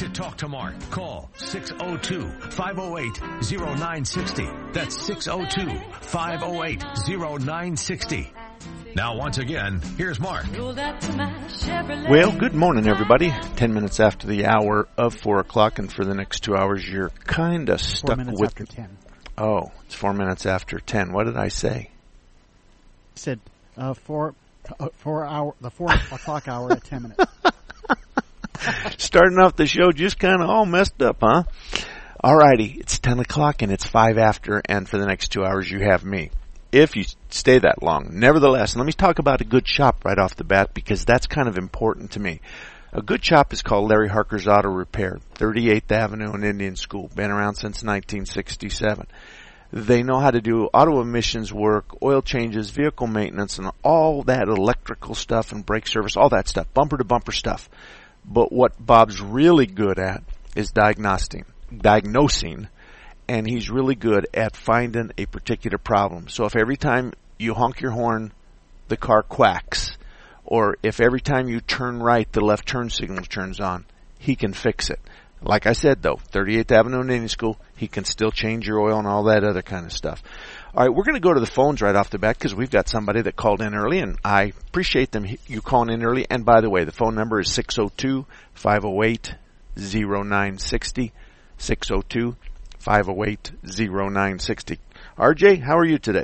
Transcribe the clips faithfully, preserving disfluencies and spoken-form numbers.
To talk to Mark, call six oh two, five oh eight, oh nine six oh. That's six oh two, five oh eight, oh nine six oh. Now, once again, here's Mark. Well, good morning, everybody. Ten minutes after the hour of four o'clock, and for the next two hours, you're kind of stuck four minutes with... after ten. Oh, it's four minutes after ten. What did I say? I said uh, four, uh, four hour, the four o'clock hour at ten minutes. Starting off the show just kind of all messed up, huh? All righty, it's ten o'clock and it's five after, and for the next two hours you have me. If you stay that long. Nevertheless, let me talk about a good shop right off the bat, because that's kind of important to me. A good shop is called Larry Harker's Auto Repair, thirty-eighth Avenue and Indian School. Been around since nineteen sixty-seven. They know how to do auto emissions work, oil changes, vehicle maintenance, and all that electrical stuff and brake service, all that stuff, bumper-to-bumper stuff. But what Bob's really good at is diagnosing, diagnosing, and he's really good at finding a particular problem. So if every time you honk your horn, the car quacks, or if every time you turn right, the left turn signal turns on, he can fix it. Like I said, though, thirty-eighth Avenue and Indian School, he can still change your oil and all that other kind of stuff. All right, we're going to go to the phones right off the bat because we've got somebody that called in early, and I appreciate them you calling in early. And by the way, the phone number is six oh two, five oh eight, oh nine six oh, six oh two, five oh eight, oh nine six oh. R J, how are you today?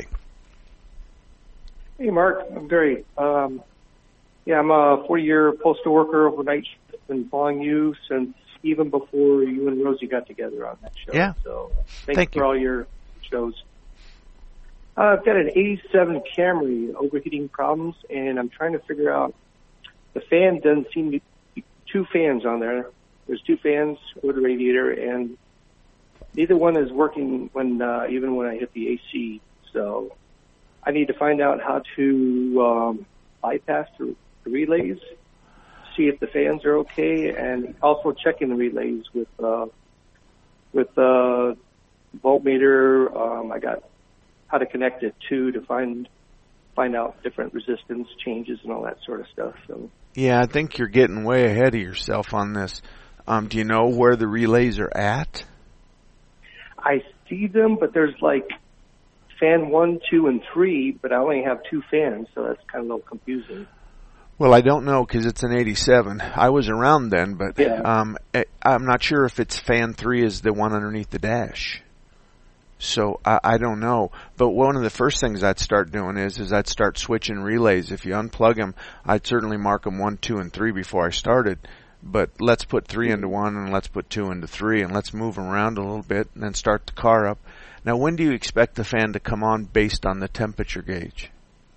Hey, Mark. I'm great. Um, yeah, I'm a forty-year postal worker overnight shift. Been following you since even before you and Rosie got together on that show. Yeah. So thanks Thank for you. all your shows. Uh, I've got an eighty-seven Camry, overheating problems, and I'm trying to figure out, the fan doesn't seem to be two fans on there. There's two fans with the radiator, and neither one is working when uh, even when I hit the A C. So I need to find out how to um, bypass the, the relays, see if the fans are okay, and also checking the relays with uh, with uh, voltmeter. Um, I got how to connect it to to find find out different resistance changes and all that sort of stuff. So Yeah, I think you're getting way ahead of yourself on this. Um, do you know where the relays are at? I see them, but there's like fan one, two, and three, but I only have two fans, so that's kind of a little confusing. Well, I don't know because it's an eighty-seven. I was around then, but Yeah. um, I'm not sure if it's fan three is the one underneath the dash. So I, I don't know. But one of the first things I'd start doing is is I'd start switching relays. If you unplug them, I'd certainly mark them one, two, and three before I started. But let's put three into one and let's put two into three and let's move them around a little bit and then start the car up. Now, when do you expect the fan to come on based on the temperature gauge?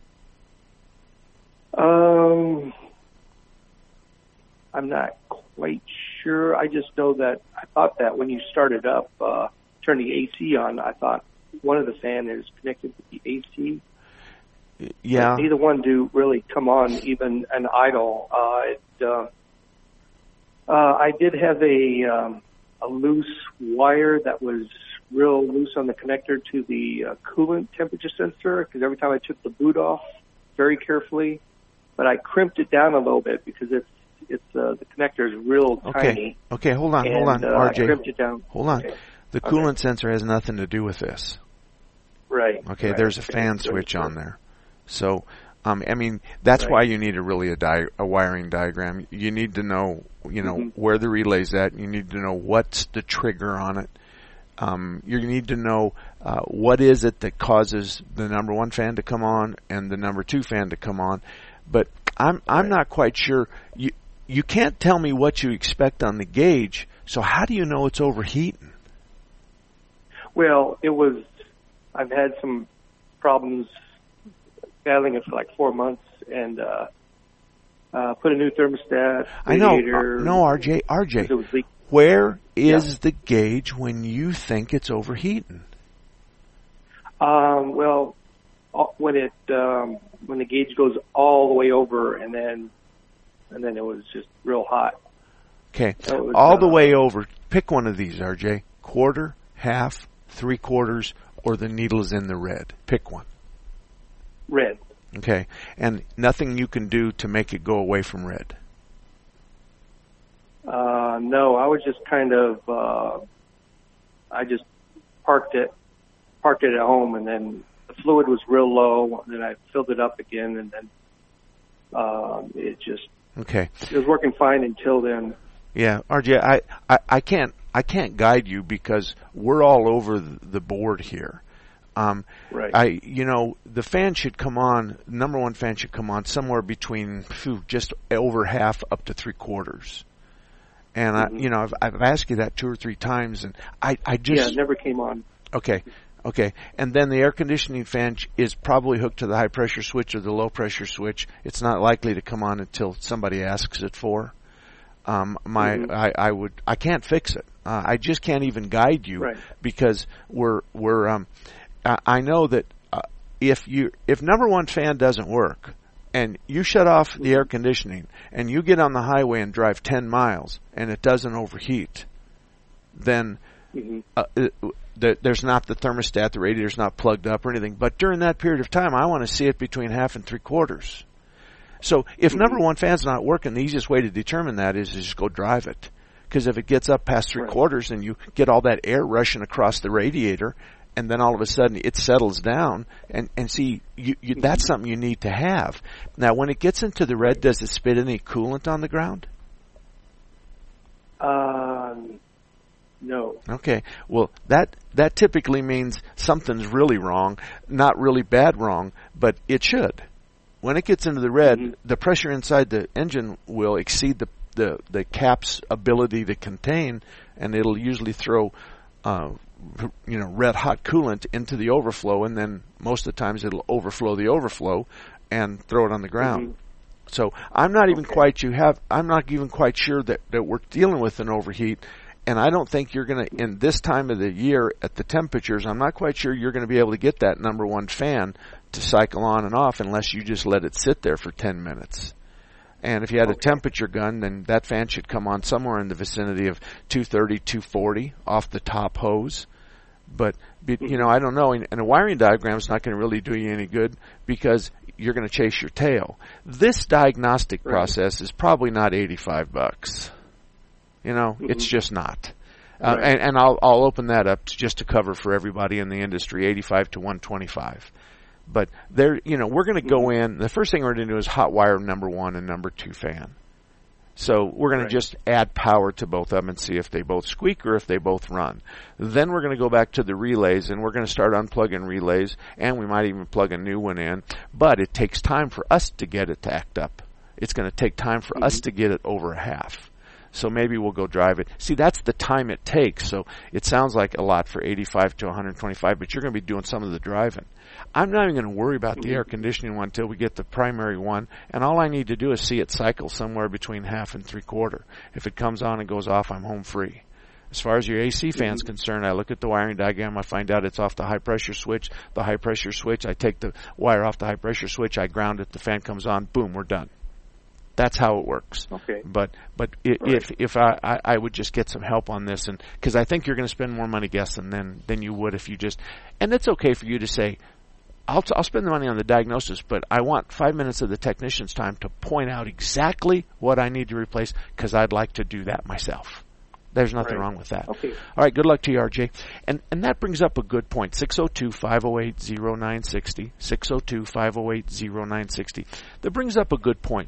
Um, I'm not quite sure. I just know that I thought that when you started up, uh, turn the A C on, I thought one of the fans is connected to the A C. Yeah. But neither one do really come on, even an idle. Uh, it, uh, uh, I did have a um, a loose wire that was real loose on the connector to the uh, coolant temperature sensor, because every time I took the boot off very carefully, but I crimped it down a little bit because it's it's uh, the connector is real Okay. tiny. Okay, hold on, and, hold on, uh, R J. I crimped it down. Hold on. Okay. The Okay. coolant sensor has nothing to do with this. Right. Okay, right. there's a fan Right. switch on there. So, um, I mean, that's Right. why you need a really a, di- a wiring diagram. You need to know, you know, Mhm. where the relay's at. You need to know what's the trigger on it. Um, you need to know uh, what is it that causes the number one fan to come on and the number two fan to come on. But I'm I'm Right. not quite sure. You you can't tell me what you expect on the gauge. So how do you know it's overheating? Well, it was, I've had some problems battling it for like four months and uh, uh, put a new thermostat, I know. radiator. Uh, no, R J, R J. because it was leak- Where is Yeah. the gauge when you think it's overheating? Um, well, uh, when it um, when the gauge goes all the way over, and then and then it was just real hot. Okay, So it was, all the uh, way over. Pick one of these, R J. Quarter, half, three quarters, or the needle is in the red. Pick one. Red. Okay, and nothing you can do to make it go away from red. Uh, Uh, no, I was just kind of, uh, I just parked it, parked it at home, and then the fluid was real low, and then I filled it up again, and then um, it just, okay, it was working fine until then. Yeah, R J, I, I, I can't I can't guide you because we're all over the board here. Um, right. I, you know, the fan should come on. Number one fan should come on somewhere between phew, just over half up to three quarters. And mm-hmm. I, you know, I've, I've asked you that two or three times, and I, I just yeah, it never came on. Okay, okay, and then the air conditioning fan is probably hooked to the high pressure switch or the low pressure switch. It's not likely to come on until somebody asks it for. Um, my, mm-hmm. I, I would, I can't fix it. Uh, I just can't even guide you right. because we're, we're, um, I, I know that uh, if you, if number one fan doesn't work and you shut off the air conditioning and you get on the highway and drive ten miles and it doesn't overheat, then mm-hmm. uh, it, the, there's not the thermostat, the radiator's not plugged up or anything. But during that period of time, I want to see it between half and three quarters. So if number one fan's not working, the easiest way to determine that is to just go drive it. Because if it gets up past three right. quarters and you get all that air rushing across the radiator, and then all of a sudden it settles down, and, and see, you, you, that's something you need to have. Now, when it gets into the red, does it spit any coolant on the ground? Um, no. Okay. Well, that that typically means something's really wrong. Not really bad wrong, but it should. When it gets into the red, mm-hmm. the pressure inside the engine will exceed the, the, the cap's ability to contain, and it'll usually throw, uh, you know, red hot coolant into the overflow, and then most of the times it'll overflow the overflow and throw it on the ground. Mm-hmm. So I'm not even okay. quite you have I'm not even quite sure that, that we're dealing with an overheat. And I don't think you're going to, in this time of the year at the temperatures, I'm not quite sure you're going to be able to get that number one fan to cycle on and off unless you just let it sit there for ten minutes. And if you had okay. a temperature gun, then that fan should come on somewhere in the vicinity of two thirty, two forty off the top hose. But, you know, I don't know. And a wiring diagram is not going to really do you any good because you're going to chase your tail. This diagnostic right. process is probably not eighty-five bucks. You know, mm-hmm. it's just not. Uh, right. and, and I'll, I'll open that up to, just to cover for everybody in the industry, eighty-five to one twenty-five. But there, you know, we're going to go in. The first thing we're going to do is hot wire number one and number two fan. So we're going right. to just add power to both of them and see if they both squeak or if they both run. Then we're going to go back to the relays and we're going to start unplugging relays, and we might even plug a new one in. But it takes time for us to get it to act up. It's going to take time for mm-hmm. us to get it over a half. So maybe we'll go drive it. See, that's the time it takes. So it sounds like a lot for eighty-five to one twenty-five, but you're going to be doing some of the driving. I'm not even going to worry about mm-hmm. the air conditioning one until we get the primary one, and all I need to do is see it cycle somewhere between half and three quarter. If it comes on and goes off, I'm home free. As far as your A C fan's mm-hmm. concerned, I look at the wiring diagram, I find out it's off the high pressure switch. The high pressure switch, I take the wire off the high pressure switch, I ground it, the fan comes on, boom, we're done. That's how it works. Okay. But but it, right. if if I, I I would just get some help on this, and because I think you're going to spend more money guessing than than you would if you just. And it's okay for you to say, I'll I'll spend the money on the diagnosis, but I want five minutes of the technician's time to point out exactly what I need to replace because I'd like to do that myself. There's nothing right. wrong with that. Okay. All right, good luck to you, R J. And and that brings up a good point. six oh two, five oh eight, oh nine six oh. six oh two, five oh eight, oh nine six oh. That brings up a good point.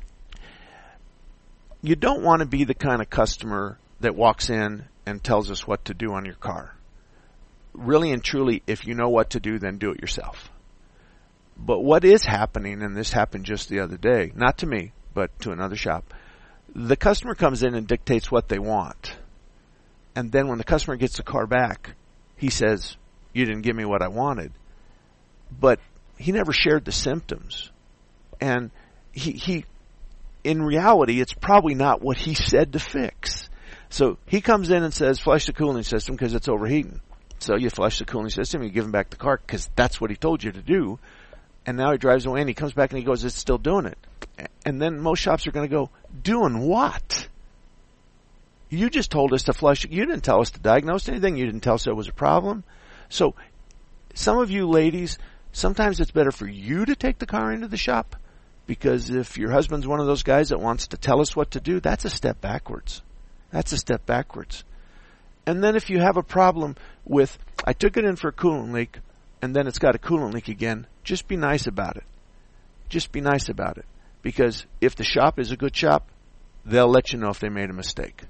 You don't want to be the kind of customer that walks in and tells us what to do on your car. Really and truly, if you know what to do, then do it yourself. But what is happening, and this happened just the other day, not to me, but to another shop, the customer comes in and dictates what they want. And then when the customer gets the car back, he says, you didn't give me what I wanted. But he never shared the symptoms. And he, he in reality, it's probably not what he said to fix. So he comes in and says, flush the cooling system because it's overheating. So you flush the cooling system, you give him back the car because that's what he told you to do. And now he drives away and he comes back and he goes, it's still doing it. And then most shops are going to go, doing what? You just told us to flush it. You didn't tell us to diagnose anything. You didn't tell us there was a problem. So some of you ladies, sometimes it's better for you to take the car into the shop. Because if your husband's one of those guys that wants to tell us what to do, that's a step backwards. That's a step backwards. And then if you have a problem with, I took it in for a coolant leak, and then it's got a coolant leak again, just be nice about it. Just be nice about it. Because if the shop is a good shop, they'll let you know if they made a mistake.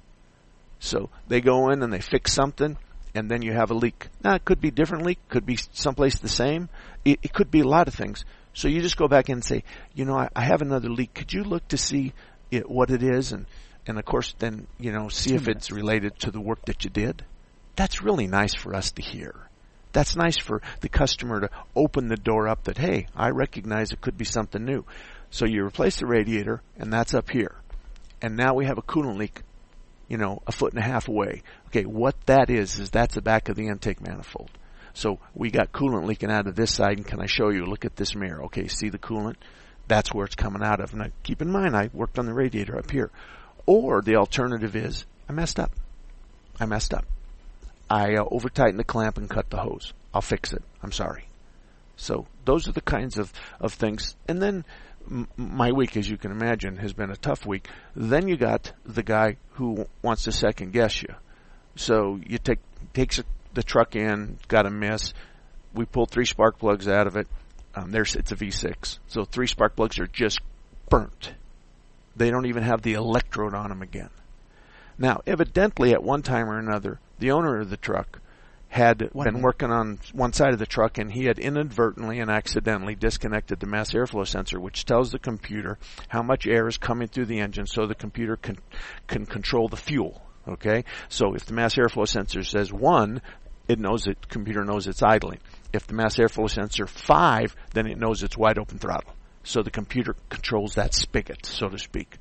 So they go in and they fix something, and then you have a leak. Now, it could be a different leak, could be someplace the same. It, it could be a lot of things. So you just go back in and say, you know, I, I have another leak. Could you look to see it, what it is? And, and of course, then, you know, see if it's related to the work that you did. That's really nice for us to hear. That's nice for the customer to open the door up that, hey, I recognize it could be something new. So you replace the radiator, and that's up here. And now we have a coolant leak, you know, a foot and a half away. Okay, what that is, is that's the back of the intake manifold. So we got coolant leaking out of this side, and can I show you? Look at this mirror. Okay, see the coolant? That's where it's coming out of. Now, keep in mind, I worked on the radiator up here. Or the alternative is, I messed up. I messed up. I uh, over-tightened the clamp and cut the hose. I'll fix it. I'm sorry. So those are the kinds of, of things. And then m- my week, as you can imagine, has been a tough week. Then you got the guy who wants to second-guess you. So you take takes the truck in, got a miss. We pulled three spark plugs out of it. Um, there's it's a V six. So three spark plugs are just burnt. They don't even have the electrode on them again. Now, evidently, at one time or another, the owner of the truck had one been minute. working on one side of the truck, and he had inadvertently and accidentally disconnected the mass airflow sensor, which tells the computer how much air is coming through the engine so the computer can can control the fuel. Okay? So if the mass airflow sensor says one, it knows it, computer knows it's idling. If the mass airflow sensor five, then it knows it's wide open throttle. So the computer controls that spigot, so to speak.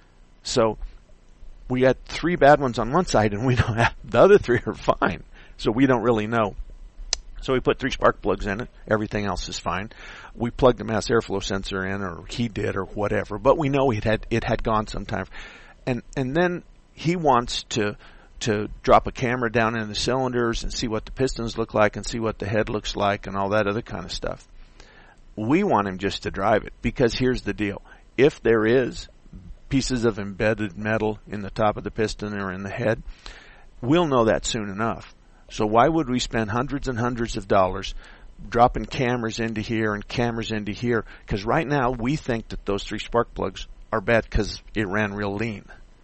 So we had three bad ones on one side, and we don't have, the other three are fine. So we don't really know. So we put three spark plugs in it. Everything else is fine. We plugged the mass airflow sensor in, or he did, or whatever. But we know it had it had gone sometime. And and then he wants to to drop a camera down in the cylinders and see what the pistons look like and see what the head looks like and all that other kind of stuff. We want him just to drive it, because here's the deal. If there is pieces of embedded metal in the top of the piston or in the head, we'll know that soon enough. So why would we spend hundreds and hundreds of dollars dropping cameras into here and cameras into here? Because right now we think that those three spark plugs are bad because it ran real lean.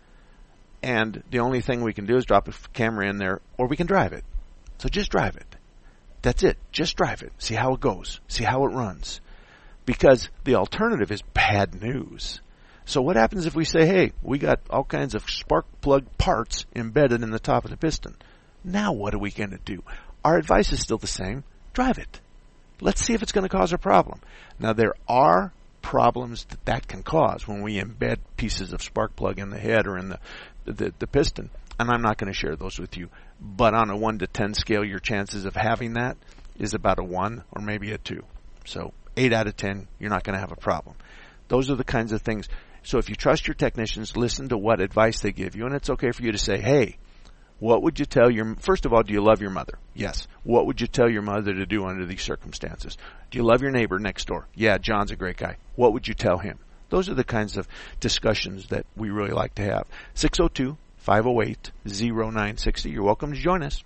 And the only thing we can do is drop a camera in there, or we can drive it. So just drive it. That's it. Just drive it. See how it goes. See how it runs. Because the alternative is bad news. So what happens if we say, hey, we got all kinds of spark plug parts embedded in the top of the piston? Now what are we going to do? Our advice is still the same. Drive it. Let's see if it's going to cause a problem. Now there are problems that that can cause when we embed pieces of spark plug in the head or in the, the, the piston. And I'm not going to share those with you. But on a one to ten scale, your chances of having that is about a one or maybe a two. So eight out of ten, you're not going to have a problem. Those are the kinds of things. So if you trust your technicians, listen to what advice they give you. And it's okay for you to say, hey, what would you tell your, first of all, do you love your mother? Yes. What would you tell your mother to do under these circumstances? Do you love your neighbor next door? Yeah, John's a great guy. What would you tell him? Those are the kinds of discussions that we really like to have. six oh two, five oh eight, oh nine six oh. You're welcome to join us.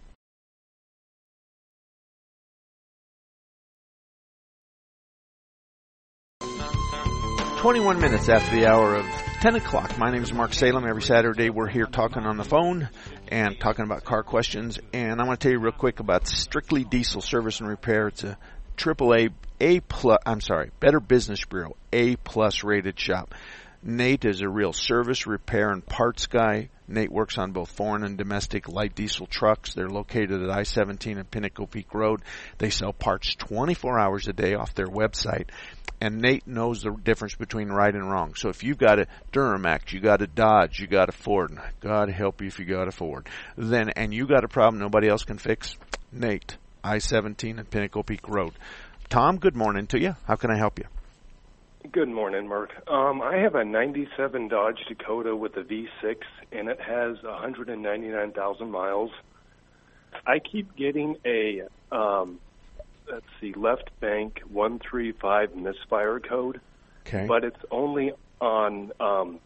twenty-one minutes after the hour of ten o'clock. My name is Mark Salem. Every Saturday we're here talking on the phone and talking about car questions. And I want to tell you real quick about Strictly Diesel Service and Repair. It's a triple A, A plus, I'm sorry, Better Business Bureau, A plus rated shop. Nate is a real service, repair, and parts guy. Nate works on both foreign and domestic light diesel trucks. They're located at I seventeen and Pinnacle Peak Road. They sell parts twenty-four hours a day off their website. And Nate knows the difference between right and wrong. So if you've got a Duramax, you got a Dodge, you got a Ford, God help you if you got a Ford, then, and you got a problem nobody else can fix, Nate, I seventeen and Pinnacle Peak Road. Tom, good morning to you. How can I help you? Good morning, Mark. Um, I have a ninety-seven Dodge Dakota with a V six, and it has one hundred ninety-nine thousand miles. I keep getting a, um, let's see, left bank one three five misfire code, okay. But it's only on um,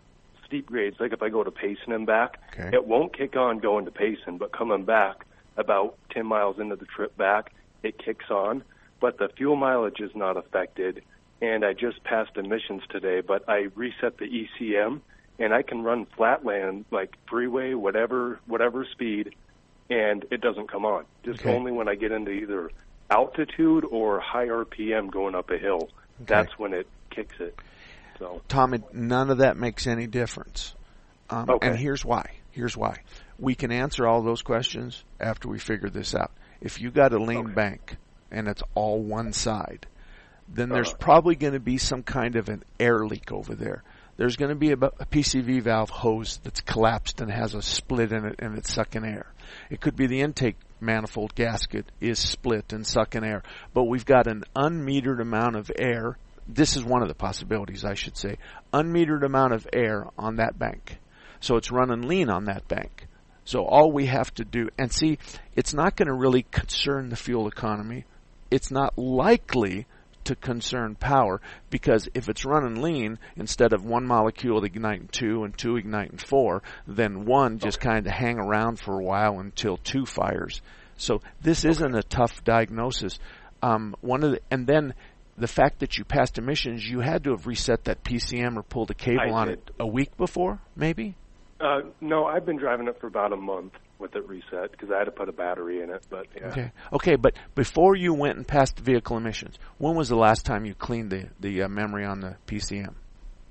steep grades, like if I go to Payson and back, Okay. it won't kick on going to Payson, but coming back about ten miles into the trip back, it kicks on. But the fuel mileage is not affected. And I just passed emissions today, but I reset the E C M, and I can run flatland, like freeway, whatever whatever speed, and it doesn't come on. Just Okay. only when I get into either altitude or high R P M going up a hill, Okay. that's when it kicks it. So Tom, it, none of that makes any difference. Um, Okay. And here's why. Here's why. We can answer all those questions after we figure this out. If you got a lean Okay. bank and it's all one side, then there's Uh-huh. probably going to be some kind of an air leak over there. There's going to be a, a P C V valve hose that's collapsed and has a split in it and it's sucking air. It could be the intake manifold gasket is split and sucking air. But we've got an unmetered amount of air. This is one of the possibilities, I should say. Unmetered amount of air on that bank. So it's running lean on that bank. So all we have to do, and see, it's not going to really concern the fuel economy. It's not likely to concern power, because if it's running lean, instead of one molecule igniting two and two igniting four, then one just Okay. kind of hang around for a while until two fires. So this isn't a tough diagnosis. Um, one of the, and then the fact that you passed emissions, you had to have reset that P C M or pulled a cable I on did. it a week before, maybe? Uh, no, I've been driving it for about a month with it reset because I had to put a battery in it. But yeah, Okay. Okay, but before you went and passed the vehicle emissions, when was the last time you cleaned the the uh, memory on the P C M?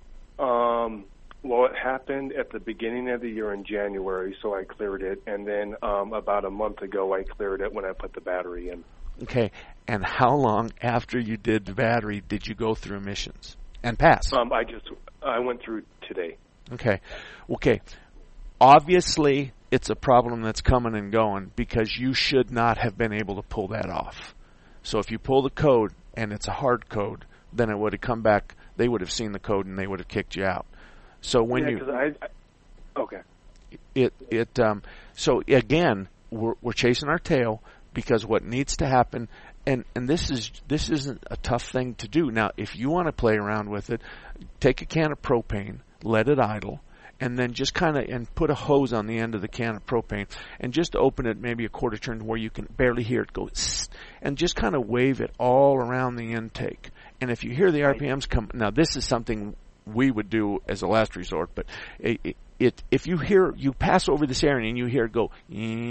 um, well, it happened at the beginning of the year in January, so I cleared it, and then um, about a month ago I cleared it when I put the battery in. Okay. And how long after you did the battery did you go through emissions and pass? Um, I just I went through today. Okay. Okay. Obviously, it's a problem that's coming and going because you should not have been able to pull that off. So if you pull the code and it's a hard code, then it would have come back. They would have seen the code and they would have kicked you out. So when yeah, you 'cause I, I okay. it it um so again we're we're chasing our tail because what needs to happen, and and this is this isn't a tough thing to do. Now if you want to play around with it, take a can of propane, let it idle, and then just kind of and put a hose on the end of the can of propane and just open it maybe a quarter turn where you can barely hear it go tss, and just kind of wave it all around the intake. And if you hear the R P Ms come, now this is something we would do as a last resort, but it, it, it if you hear you pass over this area and you hear it go,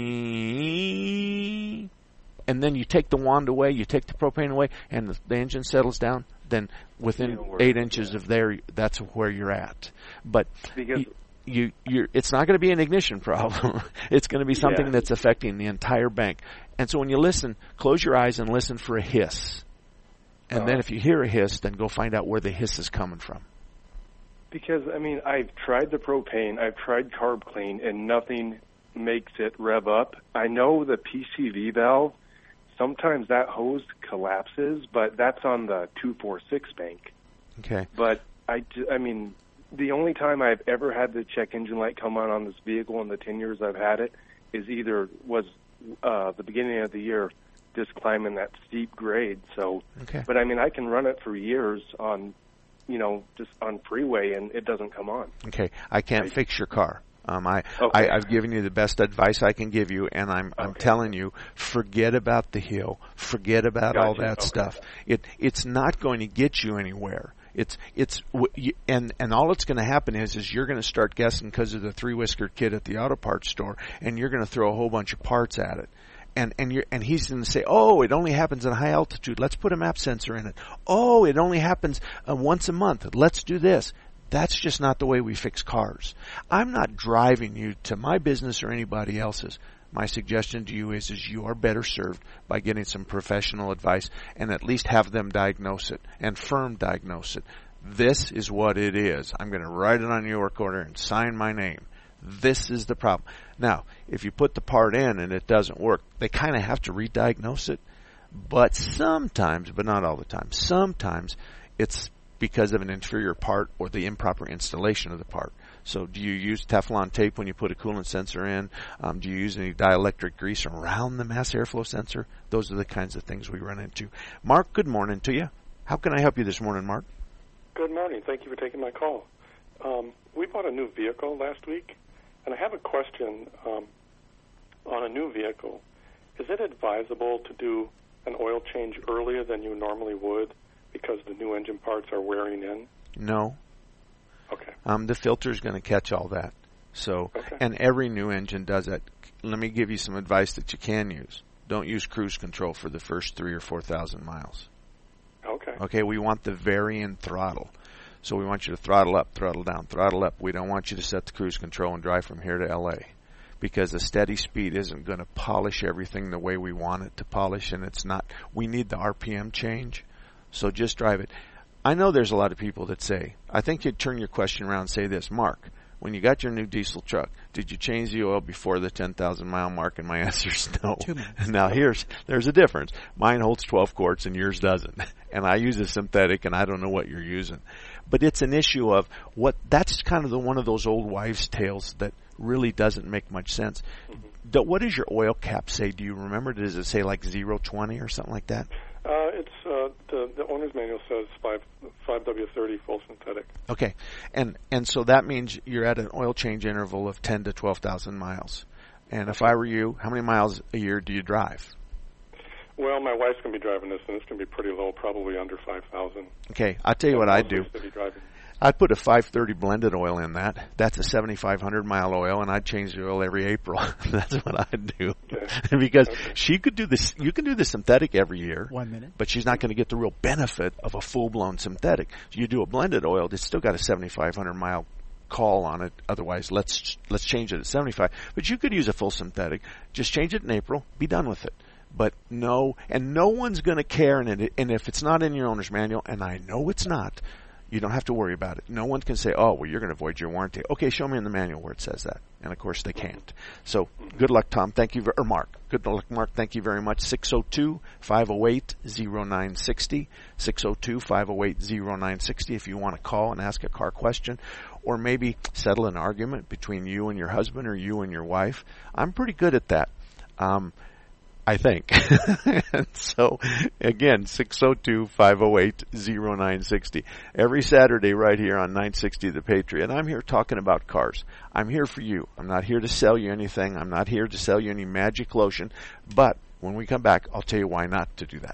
and then you take the wand away, you take the propane away, and the, the engine settles down, then within It'll work, eight inches yeah. of there, that's where you're at. But Because you, you you're, it's not going to be an ignition problem. It's going to be something Yeah. that's affecting the entire bank. And so when you listen, close your eyes and listen for a hiss. And then Uh-huh. if you hear a hiss, then go find out where the hiss is coming from. Because, I mean, I've tried the propane, I've tried carb clean, and nothing makes it rev up. I know the P C V valve, sometimes that hose collapses, but that's on the two forty-six bank. Okay. But, I, ju- I mean, the only time I've ever had the check engine light come on on this vehicle in the ten years I've had it is either was uh, the beginning of the year, just climbing that steep grade. So, Okay. but I mean, I can run it for years on, you know, just on freeway, and it doesn't come on. Okay. I can't Right. fix your car. Um, I, Okay. I, I've given you the best advice I can give you, and I'm, I'm Okay. telling you, forget about the hill, forget about all Gotcha. that Okay. stuff. It, it's not going to get you anywhere. It's, it's, w- you- and, and all that's going to happen is, is you're going to start guessing because of the three whisker kid at the auto parts store, and you're going to throw a whole bunch of parts at it. And, and you're, and he's going to say, oh, it only happens at high altitude. Let's put a map sensor in it. Oh, it only happens uh, once a month. Let's do this. That's just not the way we fix cars. I'm not driving you to my business or anybody else's. My suggestion to you is, is you are better served by getting some professional advice and at least have them diagnose it and firm diagnose it. This is what it is. I'm going to write it on your work order and sign my name. This is the problem. Now, if you put the part in and it doesn't work, they kind of have to re-diagnose it. But sometimes, but not all the time, sometimes it's because of an inferior part or the improper installation of the part. So do you use Teflon tape when you put a coolant sensor in? Um, do you use any dielectric grease around the mass airflow sensor? Those are the kinds of things we run into. Mark, good morning to you. How can I help you this morning, Mark? Good morning. Thank you for taking my call. Um, we bought a new vehicle last week, and I have a question um, on a new vehicle. Is it advisable to do an oil change earlier than you normally would because the new engine parts are wearing in? No. Okay. Um, the filter's going to catch all that. So, okay. And every new engine does it. Let me give you some advice that you can use. Don't use cruise control for the first three or four thousand miles. Okay. Okay, we want the varying throttle. So we want you to throttle up, throttle down, throttle up. We don't want you to set the cruise control and drive from here to L A because a steady speed isn't going to polish everything the way we want it to polish, and it's not. We need the R P M change, so just drive it. I know there's a lot of people that say, I think you'd turn your question around and say this, Mark, when you got your new diesel truck, did you change the oil before the ten thousand mile mark? And my answer is no. Now here's, there's a difference. Mine holds twelve quarts and yours doesn't. And I use a synthetic and I don't know what you're using. But it's an issue of what, that's kind of the, one of those old wives' tales that really doesn't make much sense. Mm-hmm. What does your oil cap say? Do you remember? Does it say like zero twenty or something like that? Uh, it's uh, the the owner's manual says five five W thirty full synthetic. Okay, and and so that means you're at an oil change interval of ten to twelve thousand miles. And if I were you, how many miles a year do you drive? Well, my wife's going to be driving this, and it's going to be pretty low, probably under five thousand. Okay, I'll tell you what I do. I'd put a five thirty blended oil in that. That's a seventy-five hundred mile oil, and I'd change the oil every April. That's what I'd do. Okay. Because okay. she could do this. You can do the synthetic every year. One minute. But she's not going to get the real benefit of a full-blown synthetic. So you do a blended oil, it's still got a seventy-five hundred mile call on it. Otherwise, let's let's change it at seventy-five. But you could use a full synthetic. Just change it in April. Be done with it. But no, and no one's going to care. And, it, and if it's not in your owner's manual, and I know it's not, you don't have to worry about it. No one can say, oh, well, you're going to void your warranty. Okay, show me in the manual where it says that. And, of course, they can't. So good luck, Tom. Thank you. Or Mark. Good luck, Mark. Thank you very much. six oh two, five oh eight, oh nine six oh. six oh two, five oh eight, oh nine six oh if you want to call and ask a car question. Or maybe settle an argument between you and your husband or you and your wife. I'm pretty good at that. Um I think. And so, again, six oh two, five oh eight, oh nine six oh. Every Saturday right here on nine sixty The Patriot. I'm here talking about cars. I'm here for you. I'm not here to sell you anything. I'm not here to sell you any magic lotion. But when we come back, I'll tell you why not to do that.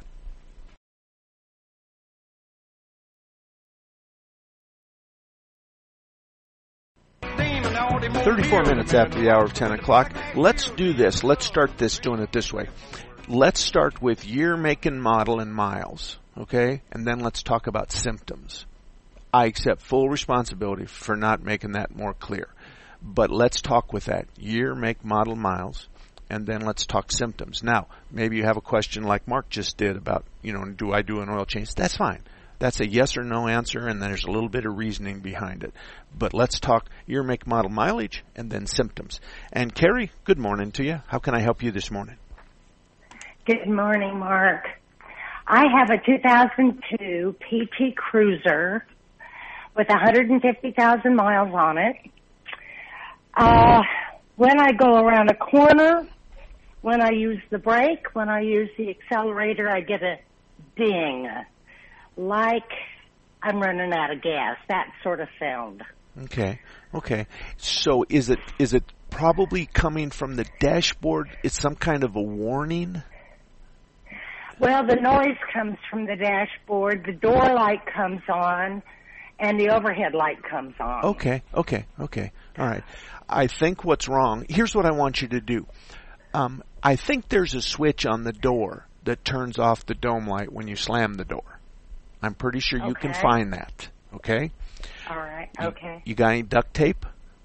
thirty-four minutes after the hour of ten o'clock. Let's do this. Let's start this doing it this way. Let's start with year, make, and model and miles, okay? And then let's talk about symptoms. I accept full responsibility for not making that more clear. But let's talk with that. Year, make, model, miles. And then let's talk symptoms. Now, maybe you have a question like Mark just did about, you know, do I do an oil change? That's fine. That's a yes or no answer, and then there's a little bit of reasoning behind it. But let's talk year, make, model, mileage, and then symptoms. And Carrie, good morning to you. How can I help you this morning? Good morning, Mark. I have a two thousand two P T Cruiser with one hundred fifty thousand miles on it. Uh, when I go around a corner, when I use the brake, when I use the accelerator, I get a ding. Like I'm running out of gas, that sort of sound. Okay, okay. So is it is it probably coming from the dashboard? It's some kind of a warning? Well, the noise comes from the dashboard, the door light comes on, and the overhead light comes on. Okay, okay, okay. All right. I think what's wrong, here's what I want you to do. Um, I think there's a switch on the door that turns off the dome light when you slam the door. I'm pretty sure you okay. can find that, okay? All right, okay. You, you got any duct tape?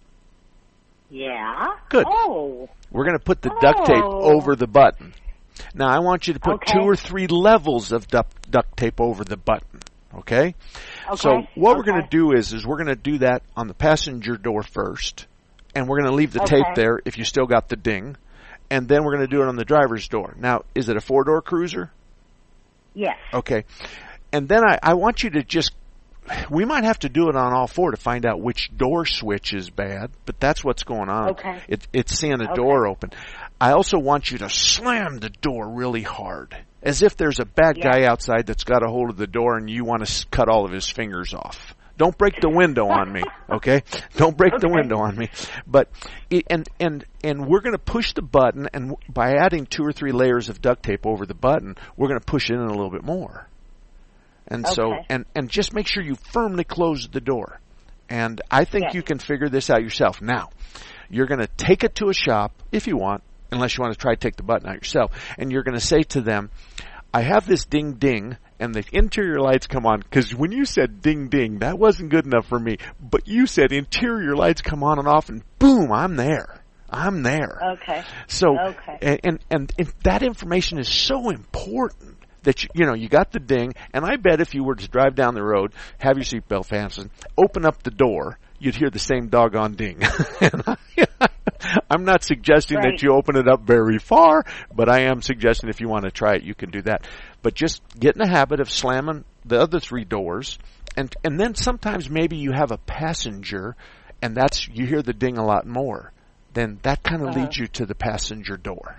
Yeah. Good. Oh. We're going to put the duct tape oh. over the button. Now, I want you to put okay. two or three levels of duct, duct tape over the button, okay? Okay. So what okay. we're going to do is, is we're going to do that on the passenger door first, and we're going to leave the okay. tape there if you still got the ding, and then we're going to do it on the driver's door. Now, is it a four-door cruiser? Yes. Okay. And then I, I want you to just, we might have to do it on all four to find out which door switch is bad, but that's what's going on. Okay. It, it's seeing a okay. door open. I also want you to slam the door really hard, as if there's a bad yeah. guy outside that's got a hold of the door and you want to cut all of his fingers off. Don't break the window on me, okay? Don't break Okay. the window on me. But it, and and and we're going to push the button, and by adding two or three layers of duct tape over the button, we're going to push it in a little bit more. And so, Okay. and and just make sure you firmly close the door. And I think Yes. you can figure this out yourself. Now, you're going to take it to a shop if you want, unless you want to try to take the button out yourself, and you're going to say to them, I have this ding ding, and the interior lights come on, because when you said ding ding, that wasn't good enough for me, but you said interior lights come on and off, and boom, I'm there. I'm there. Okay. So, Okay. and, and, and if that information is so important that, you, you know, you got the ding, and I bet if you were to drive down the road, have your seatbelt fastened, open up the door, you'd hear the same doggone ding. And I, I'm not suggesting Right. that you open it up very far, but I am suggesting if you want to try it, you can do that. But just get in the habit of slamming the other three doors, and and then sometimes maybe you have a passenger, and that's you hear the ding a lot more. Then that kind of Uh-huh. leads you to the passenger door.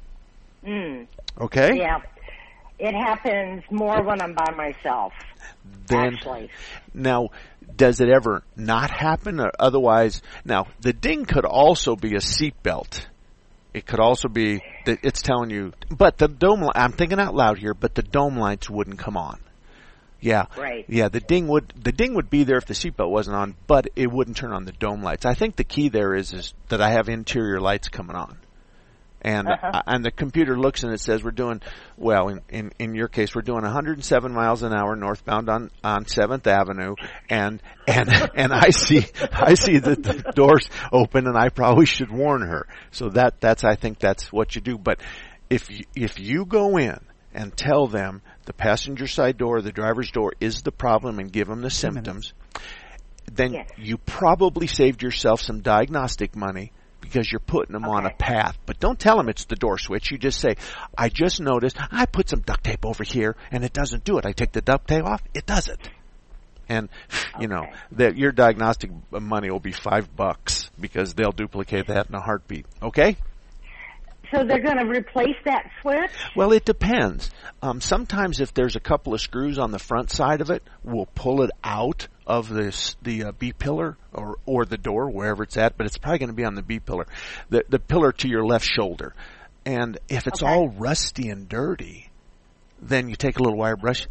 Mm. Okay? Yeah. It happens more when I'm by myself, Then actually. now, does it ever not happen, or otherwise? Now, the ding could also be a seatbelt. It could also be that it's telling you, but the dome. li- I'm thinking out loud here, but the dome lights wouldn't come on. Yeah, Right. yeah. The ding would the ding would be there if the seatbelt wasn't on, but it wouldn't turn on the dome lights. I think the key there is is that I have interior lights coming on. And Uh-huh. uh, and the computer looks and it says we're doing, well, in, in, in your case, we're doing one hundred seven miles an hour northbound on, on seventh Avenue, and and and I see I see that the doors open, and I probably should warn her. So that that's I think that's what you do. But if you, if you go in and tell them the passenger side door, the driver's door is the problem, and give them the symptoms, then Yes. you probably saved yourself some diagnostic money, because you're putting them on a Okay. path. But don't tell them it's the door switch. You just say, I just noticed I put some duct tape over here and it doesn't do it. I take the duct tape off, it does it. And, you know, Okay. that your diagnostic money will be five bucks because they'll duplicate that in a heartbeat. Okay? So they're going to replace that switch? Well, it depends. Um, sometimes if there's a couple of screws on the front side of it, we'll pull it out of this, the uh, B pillar or, or the door, wherever it's at, but it's probably going to be on the B pillar, the, the pillar to your left shoulder. And if it's Okay. all rusty and dirty, then you take a little wire brush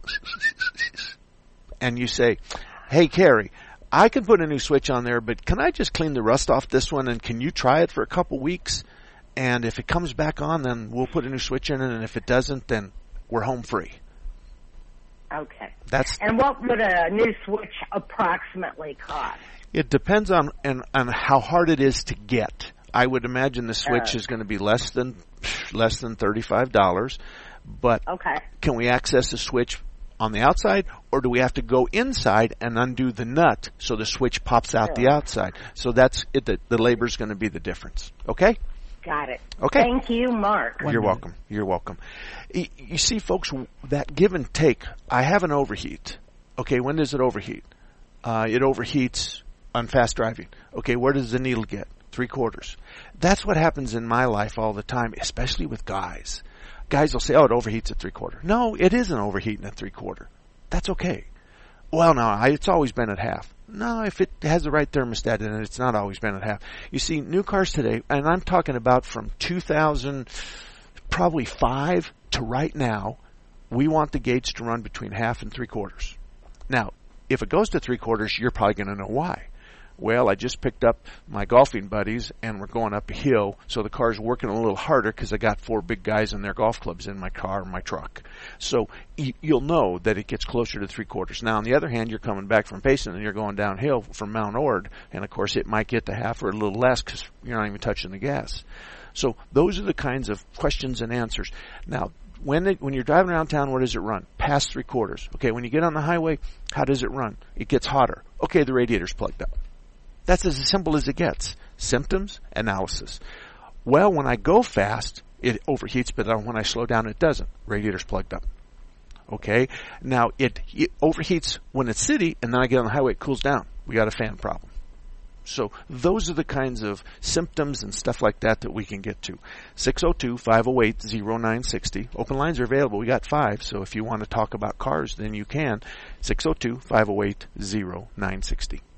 and you say, hey, Carrie, I can put a new switch on there, but can I just clean the rust off this one, and can you try it for a couple weeks? And if it comes back on, then we'll put a new switch in it, and if it doesn't, then we're home free. Okay. That's And what would a new switch approximately cost? it depends on and on how hard it is to get. I would imagine the switch Uh. is going to be less than less than thirty-five dollars. But Okay. can we access the switch on the outside, or do we have to go inside and undo the nut so the switch pops out the Sure. outside? So that's it. The, the labor is going to be the difference. Okay. Got it. Okay. Thank you, Mark. One You're minute. welcome. You're welcome. Y- You see, folks, that give and take. I have an overheat. Okay, when does it overheat? Uh, it overheats on fast driving. Okay, where does the needle get? Three quarters. That's what happens in my life all the time, especially with guys. Guys will say, oh, it overheats at three quarter. No, it isn't overheating at three quarter. That's okay. Well, no, I, it's always been at half. No, if it has the right thermostat in it, it's not always been at half. You see, new cars today, and I'm talking about from two thousand, probably five to right now, we want the gates to run between half and three quarters. Now, if it goes to three quarters, you're probably going to know why. Well, I just picked up my golfing buddies, and we're going up a hill, so the car's working a little harder because I got four big guys and their golf clubs in my car and my truck. So y- you'll know that it gets closer to three quarters. Now, on the other hand, you're coming back from Payson, and you're going downhill from Mount Ord, and of course it might get to half or a little less because you're not even touching the gas. So those are the kinds of questions and answers. Now, when it, when you're driving around town, where does it run? Past three quarters. Okay, when you get on the highway, how does it run? It gets hotter. Okay, the radiator's plugged up. That's as simple as it gets. Symptoms, analysis. Well, when I go fast, it overheats, but when I slow down, it doesn't. Radiator's plugged up. Okay? Now, it, it overheats when it's city, and then I get on the highway, it cools down. We got a fan problem. So those are the kinds of symptoms and stuff like that that we can get to. six oh two, five oh eight, oh nine six oh. Open lines are available. We got five, so if you want to talk about cars, then you can. six oh two, five oh eight, oh nine six oh.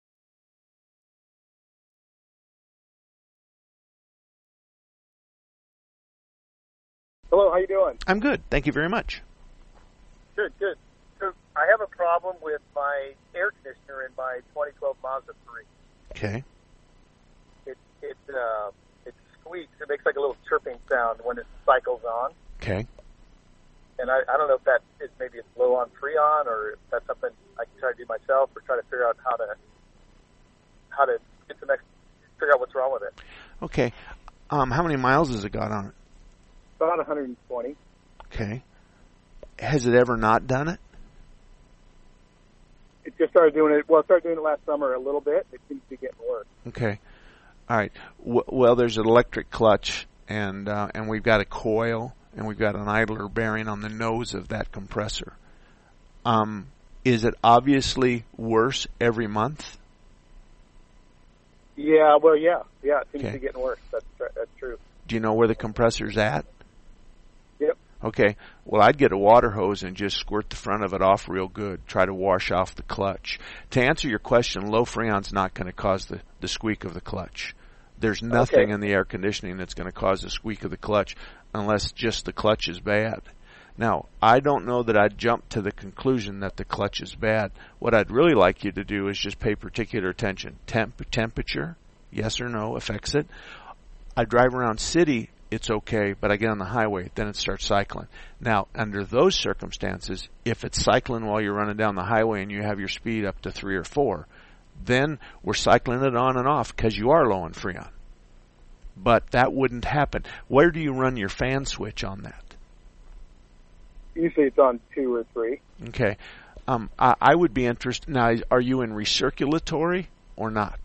Hello, how you doing? I'm good. Thank you very much. Good, good. So I have a problem with my air conditioner in my twenty twelve Mazda three. Okay. It it uh, it squeaks. It makes like a little chirping sound when it cycles on. Okay. And I, I don't know if that is maybe it's low on Freon or if that's something I can try to do myself or try to figure out how to how to get some ex- figure out what's wrong with it. Okay. Um, how many miles has it got on it? About one hundred twenty. Okay. Has it ever not done it? It just started doing it. Well, it started doing it last summer a little bit. It seems to be getting worse. Okay. All right. W- well, there's an electric clutch, and uh, and we've got a coil, and we've got an idler bearing on the nose of that compressor. Um, is it obviously worse every month? Yeah. Well, yeah, yeah. It seems Okay. to be getting worse. That's that's true. Do you know where the compressor's at? Yep. Okay. Well, I'd get a water hose and just squirt the front of it off real good. Try to wash off the clutch. To answer your question, low freon's not going to cause the, the squeak of the clutch. There's nothing Okay. in the air conditioning that's going to cause the squeak of the clutch unless just the clutch is bad. Now, I don't know that I'd jump to the conclusion that the clutch is bad. What I'd really like you to do is just pay particular attention. Temp- temperature, yes or no, affects it. I drive around city, it's okay, but I get on the highway, then it starts cycling. Now, under those circumstances, if it's cycling while you're running down the highway and you have your speed up to three or four, then we're cycling it on and off because you are low on Freon. But that wouldn't happen. Where do you run your fan switch on that? Usually it's on two or three. Okay. Um, I, I would be interested. Now, are you in recirculatory or not?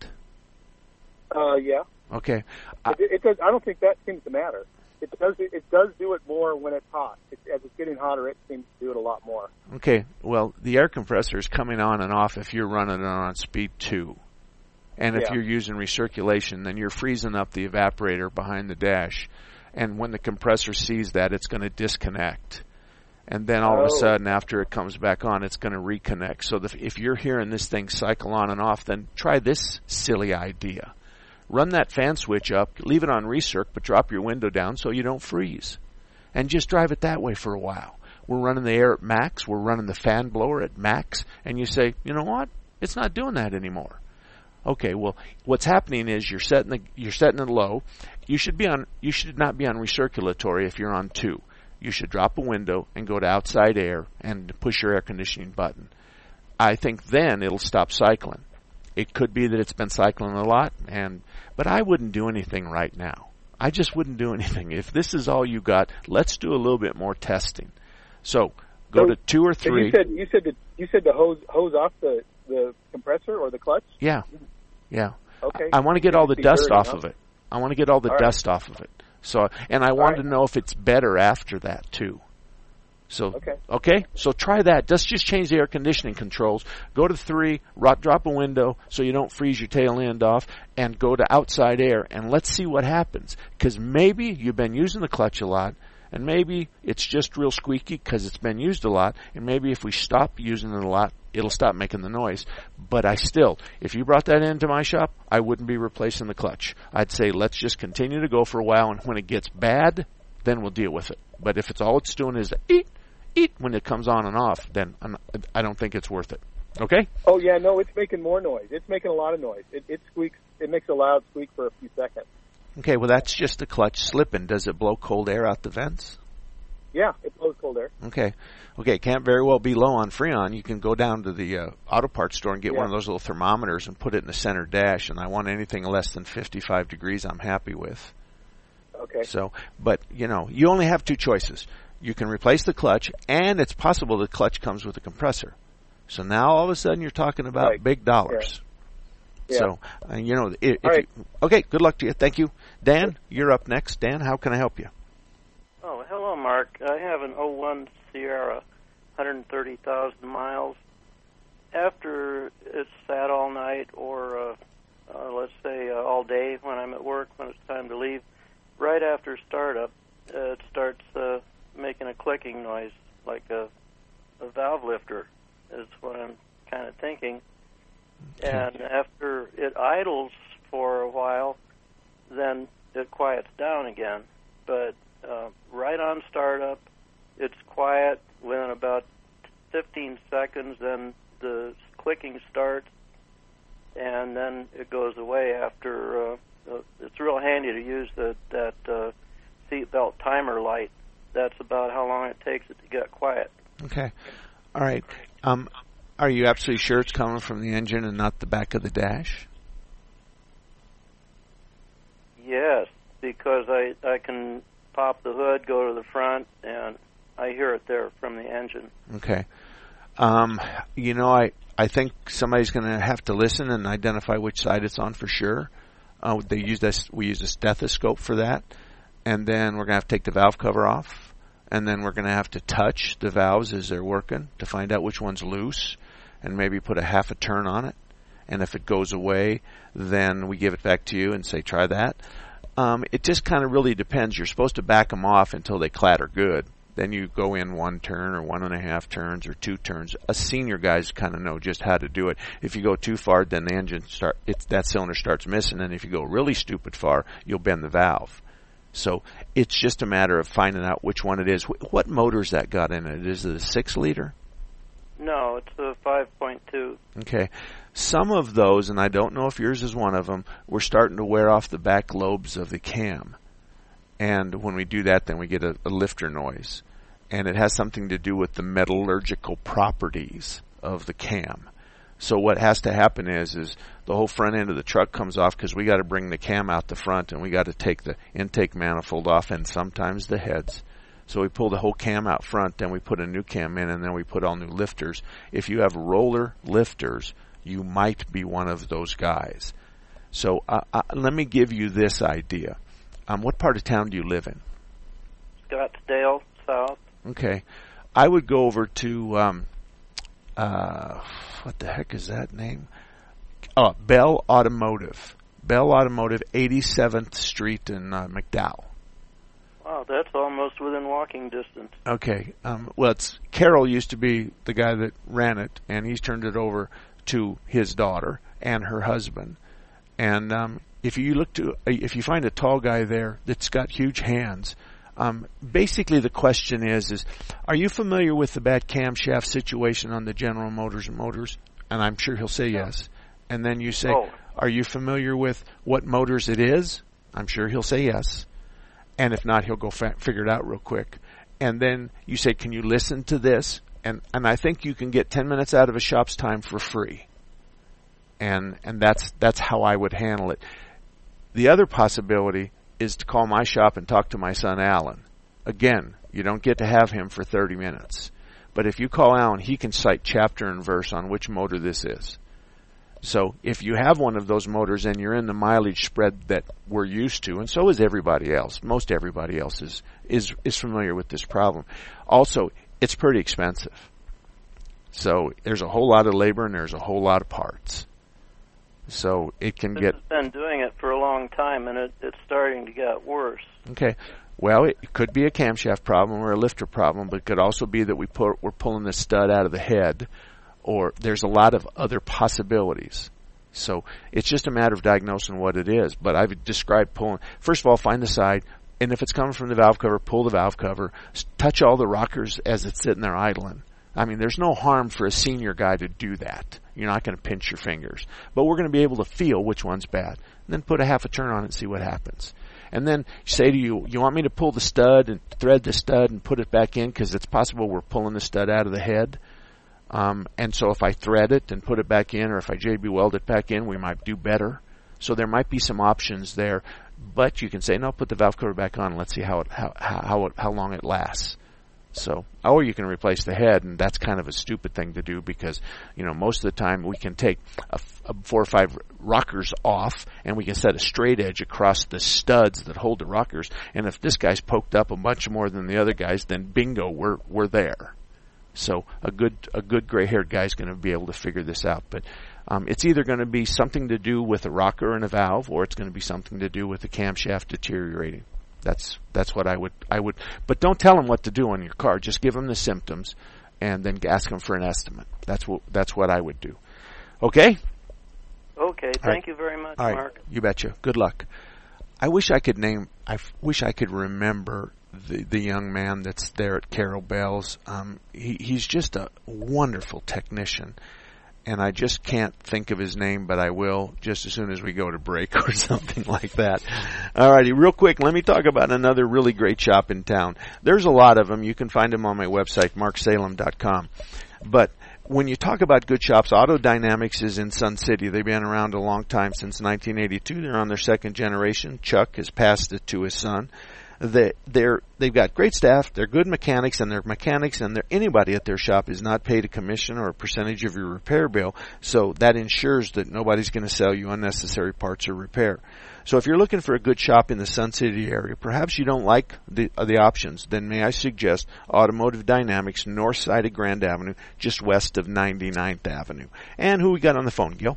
Uh, yeah. Okay. I, It, it does. I don't think that seems to matter. It does. It does do it more when it's hot. It, as it's getting hotter, it seems to do it a lot more. okay. Well, the air compressor is coming on and off if you're running it on speed two. And if Yeah. you're using recirculation, then you're freezing up the evaporator behind the dash. And when the compressor sees that, it's going to disconnect. And then all of a Oh. sudden, after it comes back on, it's going to reconnect. So the, if you're hearing this thing cycle on and off, then try this silly idea. Run that fan switch up, leave it on recirc, but drop your window down so you don't freeze. And just drive it that way for a while. We're running the air at max, we're running the fan blower at max, and you say, you know what? It's not doing that anymore. Okay, well, what's happening is you're setting the, you're setting it low. You should be on you should not be on recirculatory if you're on two. You should drop a window and go to outside air and push your air conditioning button. I think then it'll stop cycling. It could be that it's been cycling a lot, and but I wouldn't do anything right now. I just wouldn't do anything. If this is all you got, let's do a little bit more testing. So go So- to two or So three. you said you said to, you said to hose hose off the, the compressor or the clutch. Yeah, yeah. Okay. I want to get all the Be dust dirty, off huh? of it. I want to get all the All right. dust off of it. So, and I want right. to know if it's better after that too. So, Okay. okay, so try that. Just just change the air conditioning controls. Go to three, ro- drop a window so you don't freeze your tail end off, and go to outside air, and let's see what happens. Because maybe you've been using the clutch a lot, and maybe it's just real squeaky because it's been used a lot, and maybe if we stop using it a lot, it'll stop making the noise. But I still, if you brought that into my shop, I wouldn't be replacing the clutch. I'd say let's just continue to go for a while, and when it gets bad, then we'll deal with it. But if it's all it's doing is eat, eat when it comes on and off, then I'm, I don't think it's worth it. Okay? Oh yeah, no, it's making more noise. It's making a lot of noise. It, it squeaks. It makes a loud squeak for a few seconds. Okay, well that's just the clutch slipping. Does it blow cold air out the vents? Yeah, it blows cold air. Okay. Okay, it can't very well be low on Freon. You can go down to the uh, auto parts store and get Yeah. one of those little thermometers and put it in the center dash, and I want anything less than fifty-five degrees I'm happy with. Okay. So, but, you know, you only have two choices. You can replace the clutch, and it's possible the clutch comes with a compressor. So now all of a sudden you're talking about Right. big dollars. Yeah. So, uh, you know, if, if All right. you, okay, good luck to you. Thank you. Dan, you're up next. Dan, how can I help you? Oh, hello, Mark. I have an oh one Sierra, one hundred thirty thousand miles. After it's sat all night or uh, uh, let's say uh, all day when I'm at work, when it's time to leave, right after startup, uh, it starts uh, making a clicking noise, like a, a valve lifter, is what I'm kind of thinking. Okay. And after it idles for a while, then it quiets down again. But uh, right on startup, it's quiet. Within about fifteen seconds, then the clicking starts, and then it goes away after. Uh, uh, it's real handy to use the, that uh, seatbelt timer light. That's about how long it takes it to get quiet. Okay. All right. Um, are you absolutely sure it's coming from the engine and not the back of the dash? Yes, because I, I can pop the hood, go to the front, and I hear it there from the engine. Okay. Um, you know, I, I think somebody's going to have to listen and identify which side it's on for sure. Uh, they use this, we use a stethoscope for that. And then we're going to have to take the valve cover off. And then we're going to have to touch the valves as they're working to find out which one's loose and maybe put a half a turn on it. And if it goes away, then we give it back to you and say, try that. Um, it just kind of really depends. You're supposed to back them off until they clatter good. Then you go in one turn or one and a half turns or two turns. Us senior guys kind of know just how to do it. If you go too far, then the engine start, it's, that cylinder starts missing. And if you go really stupid far, you'll bend the valve. So it's just a matter of finding out which one it is. What motor's that got in it? Is it a six liter? No, it's a five point two. Okay. Some of those, and I don't know if yours is one of them, we're starting to wear off the back lobes of the cam. And when we do that, then we get a, a lifter noise. And it has something to do with the metallurgical properties of the cam. So what has to happen is, is the whole front end of the truck comes off because we got to bring the cam out the front and we got to take the intake manifold off and sometimes the heads. So we pull the whole cam out front, then we put a new cam in, and then we put all new lifters. If you have roller lifters, you might be one of those guys. So uh, uh, let me give you this idea. Um, what part of town do you live in? Scottsdale, south. Okay. I would go over to, um, uh, what the heck is that name? Oh, Bell Automotive. Bell Automotive, eighty-seventh Street in uh, McDowell. Wow, that's almost within walking distance. Okay. Um, well, it's Carroll used to be the guy that ran it, and he's turned it over to his daughter and her husband. And um, if you look to, if you find a tall guy there that's got huge hands, um, basically the question is, is, are you familiar with the bad camshaft situation on the General Motors and Motors? And I'm sure he'll say yes. And then you say, oh. Are you familiar with what motors it is? I'm sure he'll say yes. And if not, he'll go fa- figure it out real quick. And then you say, can you listen to this? And and I think you can get ten minutes out of a shop's time for free. And and that's that's how I would handle it. The other possibility is to call my shop and talk to my son Alan. Again, you don't get to have him for thirty minutes. But if you call Alan, he can cite chapter and verse on which motor this is. So if you have one of those motors and you're in the mileage spread that we're used to, and so is everybody else, most everybody else is, is, is familiar with this problem. Also, it's pretty expensive. So there's a whole lot of labor and there's a whole lot of parts. So it can this get... has been doing it for a long time, and it, it's starting to get worse. Okay. Well, it could be a camshaft problem or a lifter problem, but it could also be that we put, we're pulling the stud out of the head, or there's a lot of other possibilities. So it's just a matter of diagnosing what it is. But I've described pulling. First of all, find the side, and if it's coming from the valve cover, pull the valve cover. Touch all the rockers as it's sitting there idling. I mean, there's no harm for a senior guy to do that. You're not going to pinch your fingers. But we're going to be able to feel which one's bad. And then put a half a turn on it and see what happens. And then say to you, you want me to pull the stud and thread the stud and put it back in because it's possible we're pulling the stud out of the head. Um, and so if I thread it and put it back in, or if I J B weld it back in, we might do better. So there might be some options there. But you can say, no, put the valve cover back on and let's see how it, how, how, it, how long it lasts. So, or you can replace the head, and that's kind of a stupid thing to do because, you know, most of the time we can take a, a four or five rockers off and we can set a straight edge across the studs that hold the rockers. And if this guy's poked up a bunch more than the other guys, then bingo, we're we're there. So a good a good gray-haired guy is going to be able to figure this out. But Um, it's either going to be something to do with a rocker and a valve, or it's going to be something to do with the camshaft deteriorating. That's that's what I would I would. But don't tell them what to do on your car. Just give them the symptoms, and then ask them for an estimate. That's what that's what I would do. Okay. Okay. Thank right. you very much, All right. Mark. You betcha. Good luck. I wish I could name. I f- wish I could remember the the young man that's there at Carol Bell's. Um, he he's just a wonderful technician. And I just can't think of his name, but I will just as soon as we go to break or something like that. All righty, real quick, let me talk about another really great shop in town. There's a lot of them. You can find them on my website, mark salem dot com. But when you talk about good shops, Auto Dynamics is in Sun City. They've been around a long time, since nineteen eighty-two. They're on their second generation. Chuck has passed it to his son. They, they're, they've got great staff, they're good mechanics, and their mechanics and their, anybody at their shop is not paid a commission or a percentage of your repair bill, so that ensures that nobody's going to sell you unnecessary parts or repair. So if you're looking for a good shop in the Sun City area, perhaps you don't like the uh, the options, then may I suggest Automotive Dynamics, north side of Grand Avenue, just west of ninety-ninth Avenue. And who we got on the phone, Gil?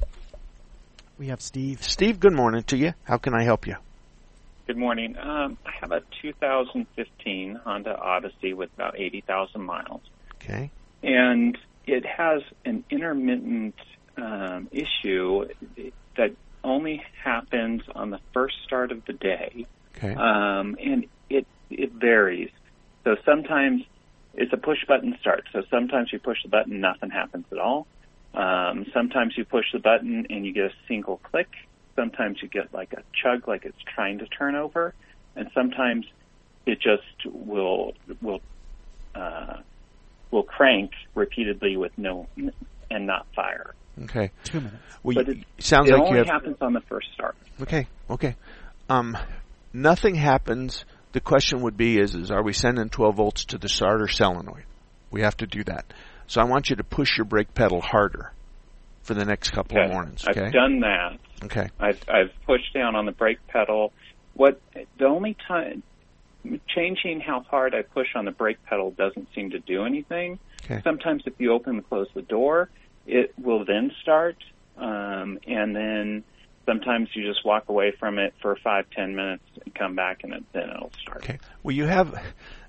We have Steve. Steve, good morning to you. How can I help you? Good morning. Um, I have a two thousand fifteen Honda Odyssey with about eighty thousand miles. Okay. And it has an intermittent um, issue that only happens on the first start of the day. Okay. Um, and it it varies. So sometimes it's a push-button start. So sometimes you push the button, nothing happens at all. Um, sometimes you push the button and you get a single click. Sometimes you get like a chug, like it's trying to turn over, and sometimes it just will will uh, will crank repeatedly with no and not fire. Okay. Two minutes. Well, but you, it sounds it like only you have. happens on the first start. Okay. Okay. Um, nothing happens. The question would be: Is is are we sending twelve volts to the starter solenoid? We have to do that. So I want you to push your brake pedal harder for the next couple Okay. of mornings. Okay. I've done that. Okay. I've I've pushed down on the brake pedal. What the only time changing how hard I push on the brake pedal doesn't seem to do anything. Okay. Sometimes if you open and close the door, it will then start, um, and then sometimes you just walk away from it for five ten minutes and come back, and it, then it'll start. Okay. Well, you have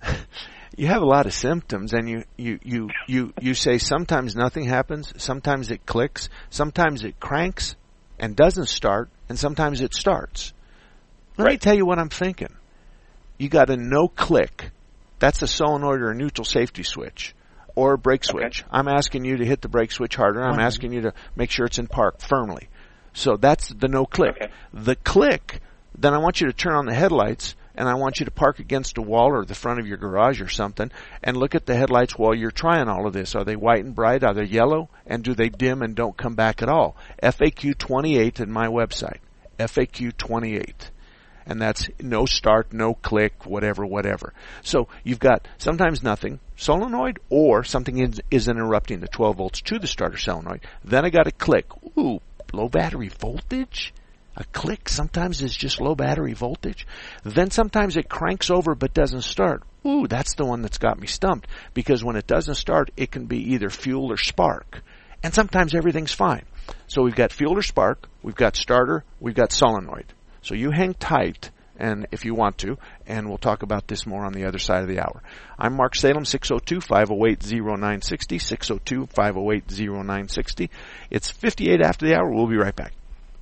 you have a lot of symptoms, and you you you you you say sometimes nothing happens, sometimes it clicks, sometimes it cranks and doesn't start, and sometimes it starts. Let Right. me tell you what I'm thinking. You got a no click. That's a solenoid or a neutral safety switch or a brake switch. Okay. I'm asking you to hit the brake switch harder. I'm One asking you to make sure it's in park firmly. So that's the no click. Okay. The click, then I want you to turn on the headlights, and I want you to park against a wall or the front of your garage or something and look at the headlights while you're trying all of this. Are they white and bright? Are they yellow? And do they dim and don't come back at all? F A Q twenty-eight in my website. F A Q twenty-eight. And that's no start, no click, whatever, whatever. So you've got sometimes nothing, solenoid, or something is, is interrupting the twelve volts to the starter solenoid. Then I got a click. Ooh, low battery voltage? A click sometimes is just low battery voltage. Then sometimes it cranks over but doesn't start. Ooh, that's the one that's got me stumped, because when it doesn't start, it can be either fuel or spark. And sometimes everything's fine. So we've got fuel or spark, we've got starter, we've got solenoid. So you hang tight, and if you want to, and we'll talk about this more on the other side of the hour. I'm Mark Salem, six oh two, five oh eight, oh nine six oh, six oh two, five oh eight, oh nine six oh. It's fifty-eight after the hour. We'll be right back.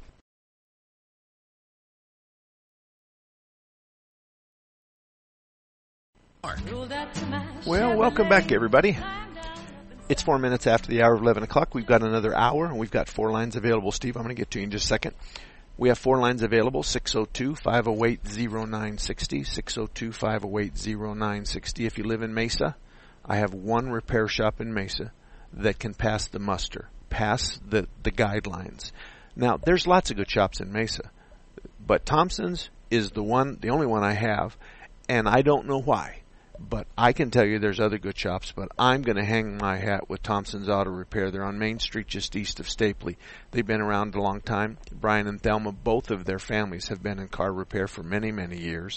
Well, welcome back, everybody. It's four minutes after the hour of eleven o'clock. We've got another hour, and we've got four lines available. Steve, I'm going to get to you in just a second. We have four lines available, six oh two, five oh eight, oh nine six oh, six oh two, five oh eight, oh nine six oh. If you live in Mesa, I have one repair shop in Mesa that can pass the muster, pass the, the guidelines. Now, there's lots of good shops in Mesa, but Thompson's is the one, the only one I have, and I don't know why. But I can tell you there's other good shops, but I'm going to hang my hat with Thompson's Auto Repair. They're on Main Street just east of Stapley. They've been around a long time. Brian and Thelma, both of their families have been in car repair for many, many years.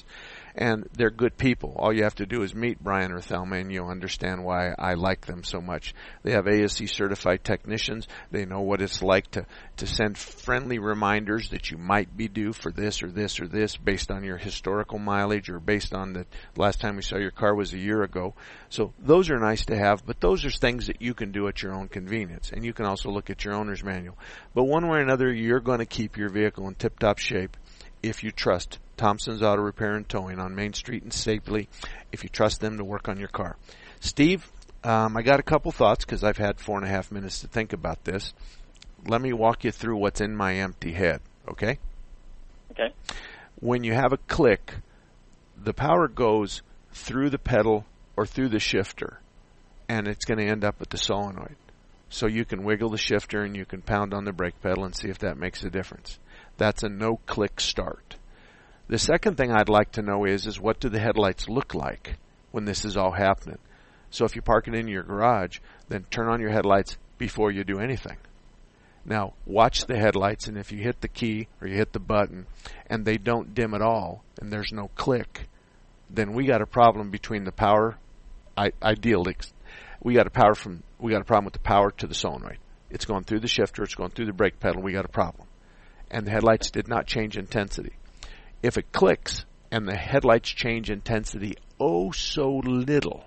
And they're good people. All you have to do is meet Brian or Thelma, and you'll understand why I like them so much. They have A S E certified technicians. They know what it's like to, to send friendly reminders that you might be due for this or this or this based on your historical mileage or based on the last time we saw your car was a year ago. So those are nice to have, but those are things that you can do at your own convenience. And you can also look at your owner's manual. But one way or another, you're going to keep your vehicle in tip-top shape if you trust Thompson's Auto Repair and Towing on Main Street in Stapley, if you trust them to work on your car. Steve, um, I got a couple thoughts because I've had four and a half minutes to think about this. Let me walk you through what's in my empty head, okay? Okay. When you have a click, the power goes through the pedal or through the shifter, and it's going to end up at the solenoid. So you can wiggle the shifter and you can pound on the brake pedal and see if that makes a difference. That's a no-click start. The second thing I'd like to know is, is what do the headlights look like when this is all happening? So if you park it in your garage, then turn on your headlights before you do anything. Now, watch the headlights, and if you hit the key or you hit the button and they don't dim at all and there's no click, then we got a problem between the power, I, ideal, we got a power from, we got a problem with the power to the solenoid. It's going through the shifter, it's going through the brake pedal, we got a problem. And the headlights did not change intensity. If it clicks and the headlights change intensity oh so little,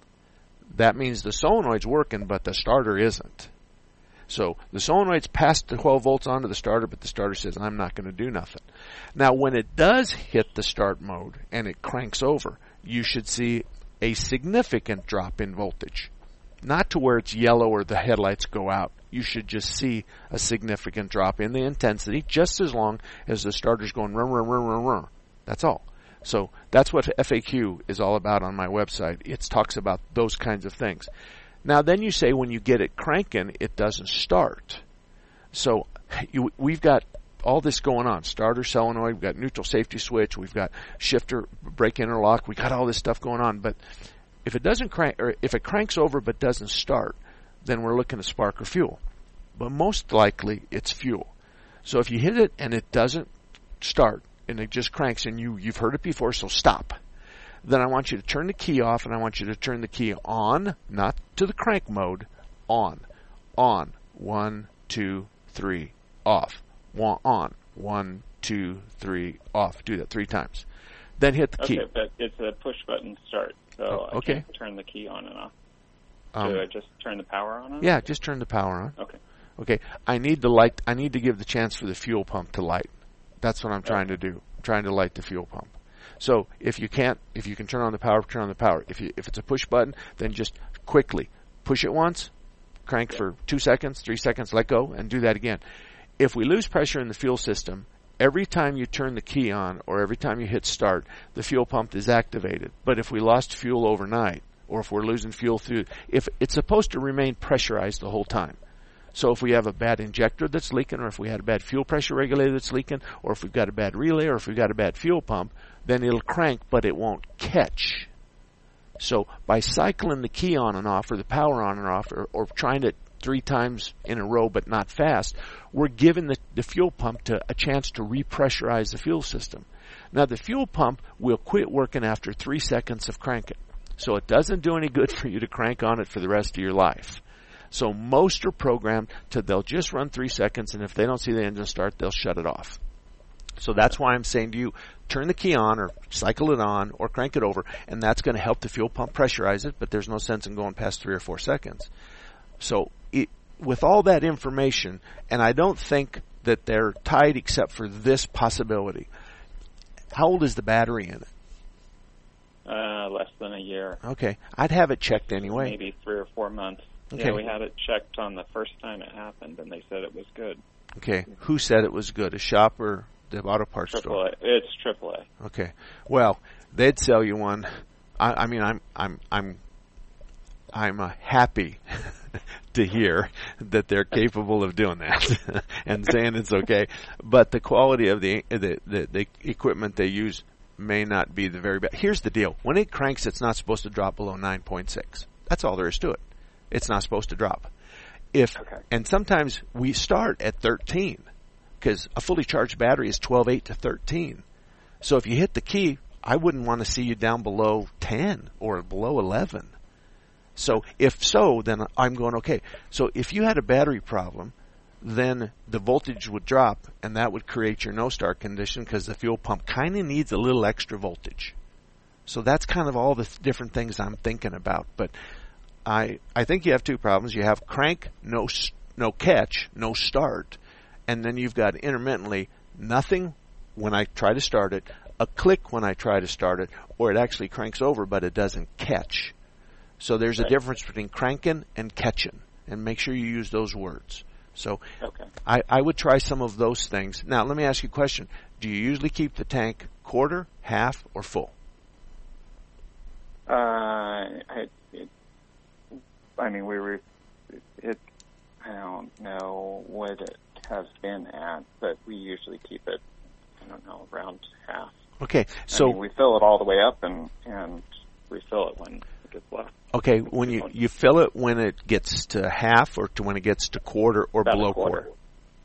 that means the solenoid's working, but the starter isn't. So the solenoid's passed the twelve volts onto the starter, but the starter says, I'm not going to do nothing. Now, when it does hit the start mode and it cranks over, you should see a significant drop in voltage. Not to where it's yellow or the headlights go out. You should just see a significant drop in the intensity just as long as the starter's going run, run, run, run, run. That's all. So that's what F A Q is all about on my website. It talks about those kinds of things. Now then you say when you get it cranking, it doesn't start. So you, we've got all this going on. Starter, solenoid, we've got neutral safety switch, we've got shifter, brake interlock, we've got all this stuff going on. But if it doesn't crank, or if it cranks over but doesn't start, then we're looking at spark or fuel. But most likely it's fuel. So if you hit it and it doesn't start and it just cranks and you, you've heard it before, so stop. Then I want you to turn the key off and I want you to turn the key on, not to the crank mode, on. On. One, two, three, off. One, on. One, two, three, off. Do that three times. Then hit the key. Okay, but it's a push button start, so oh, okay. I can't turn the key on and off. Um, Do I just turn the power on? on yeah, just turn the power on. Okay. Okay. I need to light. I need to give the chance for the fuel pump to light. That's what I'm trying to do. I'm trying to light the fuel pump. So if you can't, if you can turn on the power, turn on the power. If you, if it's a push button, then just quickly push it once, crank yeah. for two seconds, three seconds, let go, and do that again. If we lose pressure in the fuel system, every time you turn the key on or every time you hit start, the fuel pump is activated. But if we lost fuel overnight, or if we're losing fuel through, if it's supposed to remain pressurized the whole time. So if we have a bad injector that's leaking, or if we had a bad fuel pressure regulator that's leaking, or if we've got a bad relay, or if we've got a bad fuel pump, then it'll crank, but it won't catch. So by cycling the key on and off, or the power on and off, or, or trying it three times in a row but not fast, we're giving the, the fuel pump to a chance to repressurize the fuel system. Now the fuel pump will quit working after three seconds of cranking. So it doesn't do any good for you to crank on it for the rest of your life. So most are programmed to, they'll just run three seconds, and if they don't see the engine start, they'll shut it off. So that's why I'm saying to you, turn the key on or cycle it on or crank it over, and that's going to help the fuel pump pressurize it, but there's no sense in going past three or four seconds. So it, with all that information, and I don't think that they're tied except for this possibility. How old is the battery in it? Uh, less than a year. Okay. I'd have it checked anyway. Maybe three or four months. Okay. Yeah, we had it checked on the first time it happened, and they said it was good. Okay. Who said it was good? A shop or the auto parts Triple store? A. It's triple A. Okay. Well, they'd sell you one. I, I mean, I'm, I'm, I'm, I'm uh, happy to hear that they're capable of doing that and saying it's okay. But the quality of the, the, the, the equipment they use may not be the very best. Here's the deal. When it cranks, it's not supposed to drop below nine point six. That's all there is to it. It's not supposed to drop. If okay. And sometimes we start at thirteen because a fully charged battery is twelve eight to thirteen. So if you hit the key, I wouldn't want to see you down below ten or below eleven. So if so, then I'm going, okay. So if you had a battery problem, then the voltage would drop, and that would create your no-start condition because the fuel pump kind of needs a little extra voltage. So that's kind of all the th- different things I'm thinking about. But I I think you have two problems. You have crank, no no catch, no start, and then you've got intermittently nothing when I try to start it, a click when I try to start it, or it actually cranks over but it doesn't catch. So there's right. a difference between cranking and catching, and make sure you use those words. So okay. I, I would try some of those things. Now, let me ask you a question. Do you usually keep the tank quarter, half, or full? Uh, I, it, I mean, we were, it, I don't know what it has been at, but we usually keep it, I don't know, around half. Okay, so. I mean, we fill it all the way up and, and refill it when it gets left. Okay, when you, you fill it when it gets to half or to when it gets to quarter or About below a quarter. quarter?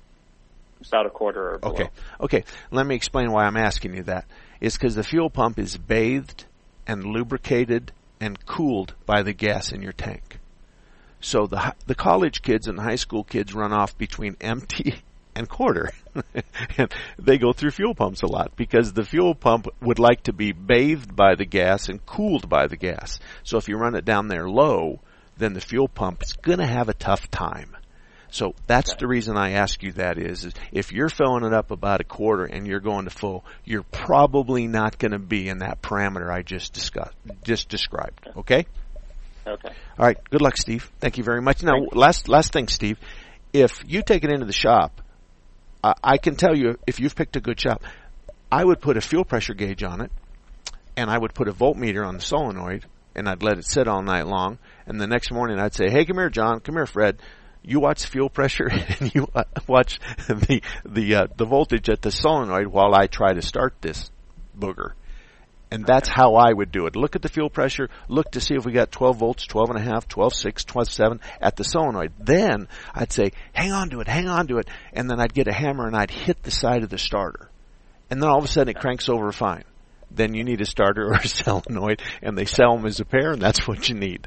About a quarter or below. Okay, okay. Let me explain why I'm asking you that. It's because the fuel pump is bathed and lubricated and cooled by the gas in your tank. So the the college kids and high school kids run off between empty and quarter. And they go through fuel pumps a lot because the fuel pump would like to be bathed by the gas and cooled by the gas. So if you run it down there low, then the fuel pump is going to have a tough time. So that's okay. the reason I ask you that is, is if you're filling it up about a quarter and you're going to full, you're probably not going to be in that parameter I just discussed, just described. Okay? Okay. All right. Good luck, Steve. Thank you very much. Now, last last thing, Steve. If you take it into the shop, uh, I can tell you if you've picked a good shop, I would put a fuel pressure gauge on it, and I would put a voltmeter on the solenoid, and I'd let it sit all night long. And the next morning, I'd say, "Hey, come here, John. Come here, Fred. You watch fuel pressure and you watch the the uh, the voltage at the solenoid while I try to start this booger." And that's how I would do it. Look at the fuel pressure, look to see if we got twelve volts, twelve and a half, twelve six, twelve seven at the solenoid. Then I'd say, hang on to it, hang on to it. And then I'd get a hammer and I'd hit the side of the starter. And then all of a sudden it cranks over fine. Then you need a starter or a solenoid, and they sell them as a pair, and that's what you need.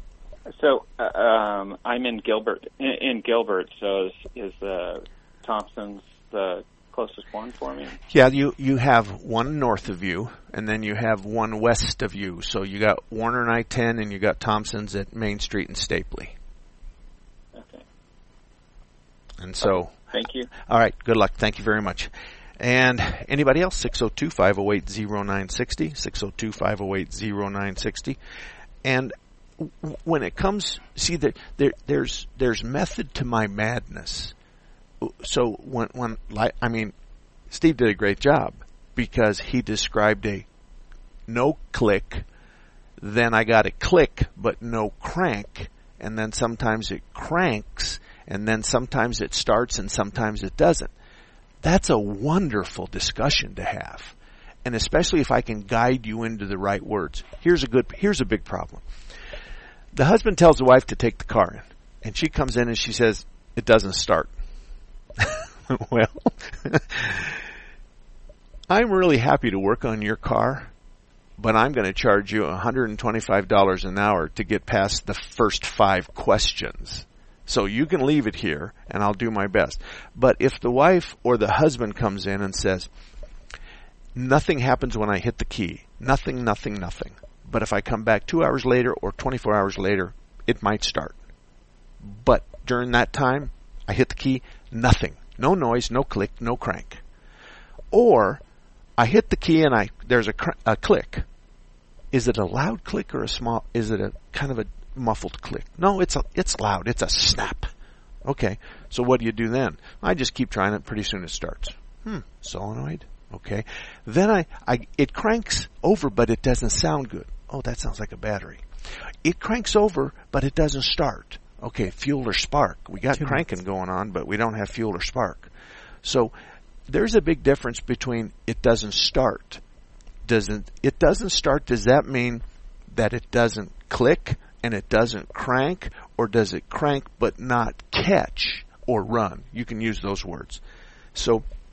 So uh, um, I'm in Gilbert, in, in Gilbert, so is, is uh, Thompson's the closest one for me? Yeah, you you have one north of you, and then you have one west of you. So you got Warner and I ten, and you got Thompson's at Main Street and Stapley. Okay. And so, okay. Thank you. All right. Good luck. Thank you very much. And anybody else? six oh two, five oh eight, oh nine six oh, six oh two, five oh eight, oh nine six oh. And when it comes, see, there, there there's there's method to my madness. So when, when, like, I mean, Steve did a great job because he described a no click, then I got a click but no crank, and then sometimes it cranks, and then sometimes it starts and sometimes it doesn't. That's a wonderful discussion to have, and especially if I can guide you into the right words. Here's a good, here's a big problem. The husband tells the wife to take the car in, and she comes in and she says, it doesn't start. Well, I'm really happy to work on your car, but I'm going to charge you one hundred twenty-five dollars an hour to get past the first five questions. So you can leave it here, and I'll do my best. But if the wife or the husband comes in and says, nothing happens when I hit the key, nothing, nothing, nothing. But if I come back two hours later or twenty-four hours later, it might start. But during that time, I hit the key, nothing. No noise, no click, no crank. Or I hit the key and I there's a, cr- a click. Is it a loud click or a small? Is it a kind of a muffled click? No, it's a, it's loud. It's a snap. Okay, so what do you do then? I just keep trying it. Pretty soon it starts. Hmm, solenoid. Okay, then I, I it cranks over, but it doesn't sound good. Oh, that sounds like a battery. It cranks over, but it doesn't start. Okay, fuel or spark. We got Two cranking minutes. going on, but we don't have fuel or spark. So there's a big difference between it doesn't start. Doesn't it doesn't start, does that mean that it doesn't click and it doesn't crank, or does it crank but not catch or run? You can use those words. So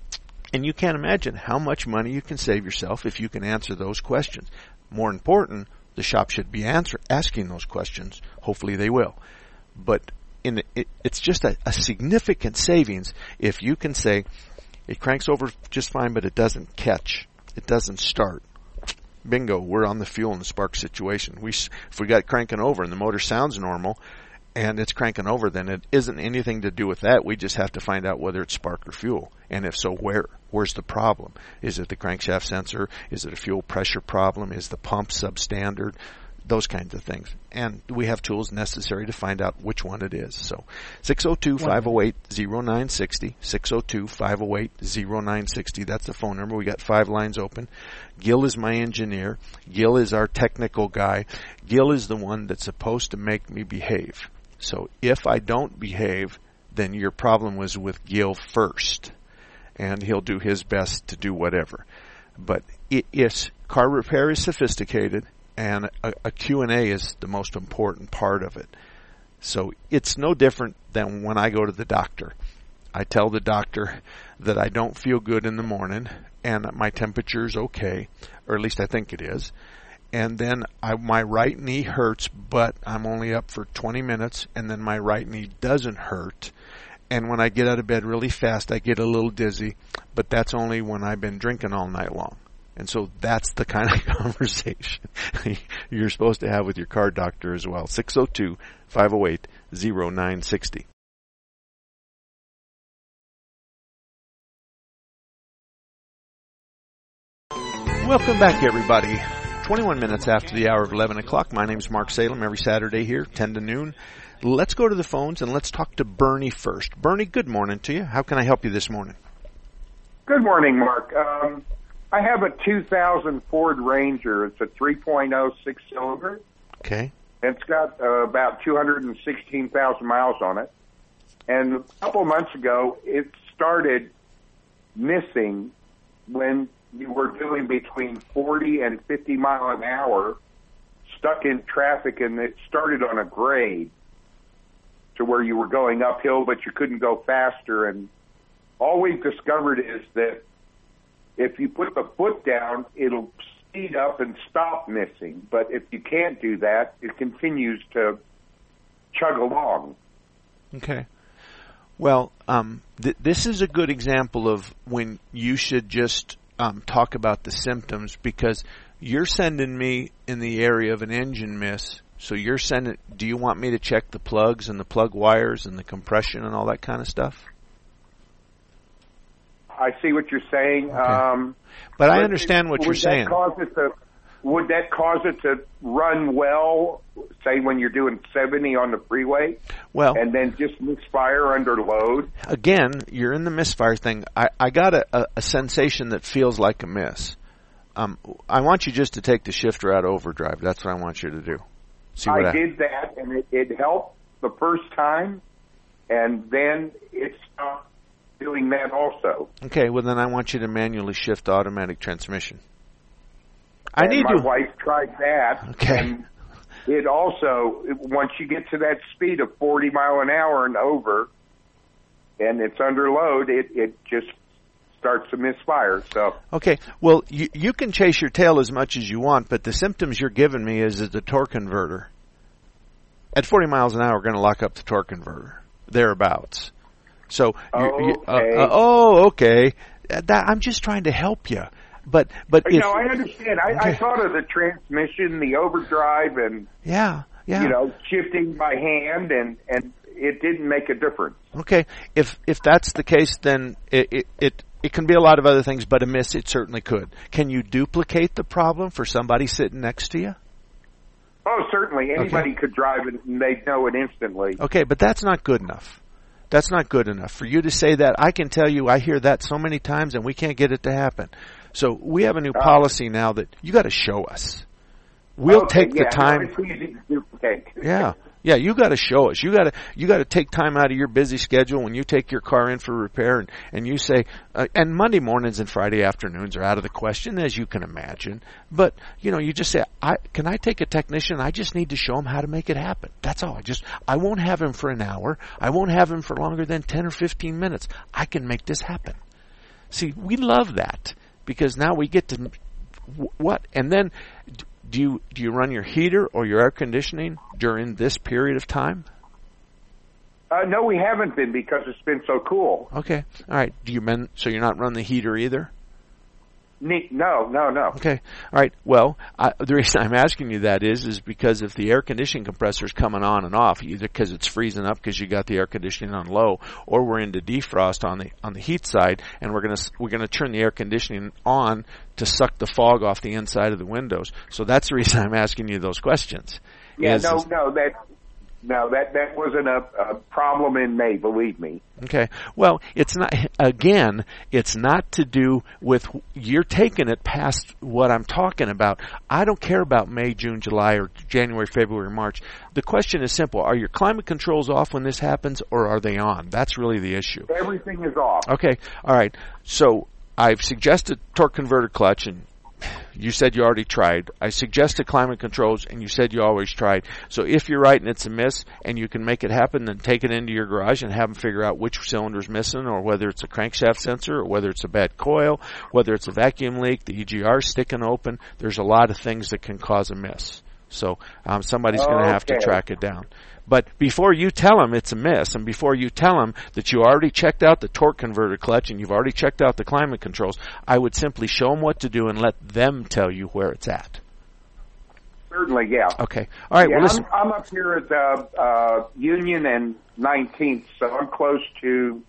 And you can't imagine how much money you can save yourself if you can answer those questions. More important, the shop should be answer, asking those questions. Hopefully they will. But in it, it's just a, a significant savings if you can say, it cranks over just fine, but it doesn't catch. It doesn't start. Bingo, we're on the fuel and the spark situation. We, if we got it cranking over and the motor sounds normal and it's cranking over, then it isn't anything to do with that. We just have to find out whether it's spark or fuel. And if so, where? Where's the problem? Is it the crankshaft sensor? Is it a fuel pressure problem? Is the pump substandard? Those kinds of things. And we have tools necessary to find out which one it is. So six oh two, five oh eight, oh nine six oh, six oh two, five oh eight, oh nine six oh. That's the phone number. We got five lines open. Gil is my engineer. Gil is our technical guy. Gil is the one that's supposed to make me behave. So if I don't behave, then your problem was with Gil first. And he'll do his best to do whatever. But it is, car repair is sophisticated. And a, a Q and A is the most important part of it. So it's no different than when I go to the doctor. I tell the doctor that I don't feel good in the morning and my temperature's okay, or at least I think it is. And then I, my right knee hurts, but I'm only up for twenty minutes, and then my right knee doesn't hurt. And when I get out of bed really fast, I get a little dizzy, but that's only when I've been drinking all night long. And so that's the kind of conversation you're supposed to have with your car doctor as well. six oh two, five oh eight, oh nine six oh. Welcome back, everybody. twenty-one minutes after the hour of eleven o'clock. My name is Mark Salem. Every Saturday here, ten to noon. Let's go to the phones and let's talk to Bernie first. Bernie, good morning to you. How can I help you this morning? Good morning, Mark. Um, I have a two thousand Ford Ranger. It's a three point oh six-cylinder. Okay. It's got uh, about two hundred sixteen thousand miles on it. And a couple of months ago, it started missing when you were doing between forty and fifty mile an hour, stuck in traffic, and it started on a grade to where you were going uphill, but you couldn't go faster. And all we've discovered is that if you put the foot down, it'll speed up and stop missing. But if you can't do that, it continues to chug along. Okay. Well, um, th- this is a good example of when you should just um, talk about the symptoms, because you're sending me in the area of an engine miss. So you're sending, do you want me to check the plugs and the plug wires and the compression and all that kind of stuff? I see what you're saying. Okay. Um, but I understand what you're saying. Cause it to, would that cause it to run well, say when you're doing seventy on the freeway? Well, and then just misfire under load? Again, you're in the misfire thing. I, I got a, a, a sensation that feels like a miss. Um, I want you just to take the shifter out of overdrive. That's what I want you to do. See what I, I did that, and it, it helped the first time, and then it stopped doing that also. Okay, well then I want you to manually shift the automatic transmission. I and need my to. wife tried that. Okay. And it also, once you get to that speed of forty mile an hour and over, and it's under load, it, it just starts to misfire. So okay, well you you can chase your tail as much as you want, but the symptoms you're giving me is, is the torque converter. At forty miles an hour, we're going to lock up the torque converter thereabouts. So, oh, you, you, okay. uh, uh, oh, okay. That, I'm just trying to help you, but but if, no, I understand. I, okay. I thought of the transmission, the overdrive, and yeah, yeah, you know, shifting by hand, and and it didn't make a difference. Okay, if if that's the case, then it it. it It can be a lot of other things, but a miss, it certainly could. Can you duplicate the problem for somebody sitting next to you? Oh, certainly. Anybody okay. could drive it, and they'd know it instantly. Okay, but that's not good enough. That's not good enough. For you to say that, I can tell you I hear that so many times, and we can't get it to happen. So we have a new uh, policy now that you got to show us. We'll okay, take yeah, the time. No, it's easy to duplicate. Yeah. Yeah, you got to show us. You got to you got to take time out of your busy schedule when you take your car in for repair, and and you say, uh, and Monday mornings and Friday afternoons are out of the question, as you can imagine. But you know, you just say, I can I take a technician? I just need to show him how to make it happen. That's all. I just I won't have him for an hour. I won't have him for longer than ten or fifteen minutes. I can make this happen. See, we love that because now we get to what? And then do you do you run your heater or your air conditioning during this period of time? Uh, no, we haven't been because it's been so cool. Okay. All right. Do you men, so you're not running the heater either? No, no, no. Okay. All right. Well, I, the reason I'm asking you that is, is because if the air conditioning compressor is coming on and off, either because it's freezing up because you got the air conditioning on low, or we're into defrost on the on the heat side, and we're gonna we're gonna turn the air conditioning on to suck the fog off the inside of the windows. So that's the reason I'm asking you those questions. Yeah. Is, no, is, no. That. No, that that wasn't a, a problem in May, believe me. Okay. Well, it's not, again, it's not to do with, you're taking it past what I'm talking about. I don't care about May, June, July, or January, February, March. The question is simple. Are your climate controls off when this happens, or are they on? That's really the issue. Everything is off. Okay. All right. So I've suggested torque converter clutch, and you said you already tried. I suggested climate controls, and you said you always tried. So if you're right and it's a miss, and you can make it happen, then take it into your garage and have them figure out which cylinder's missing, or whether it's a crankshaft sensor, or whether it's a bad coil, whether it's a vacuum leak, the E G R sticking open. There's a lot of things that can cause a miss. So um, somebody's going to have to Okay. track it down. But before you tell them it's a miss, and before you tell them that you already checked out the torque converter clutch and you've already checked out the climate controls, I would simply show them what to do and let them tell you where it's at. Certainly, yeah. Okay. All right. Yeah, Well, listen. I'm, I'm up here at uh, uh, Union and nineteenth, so I'm close to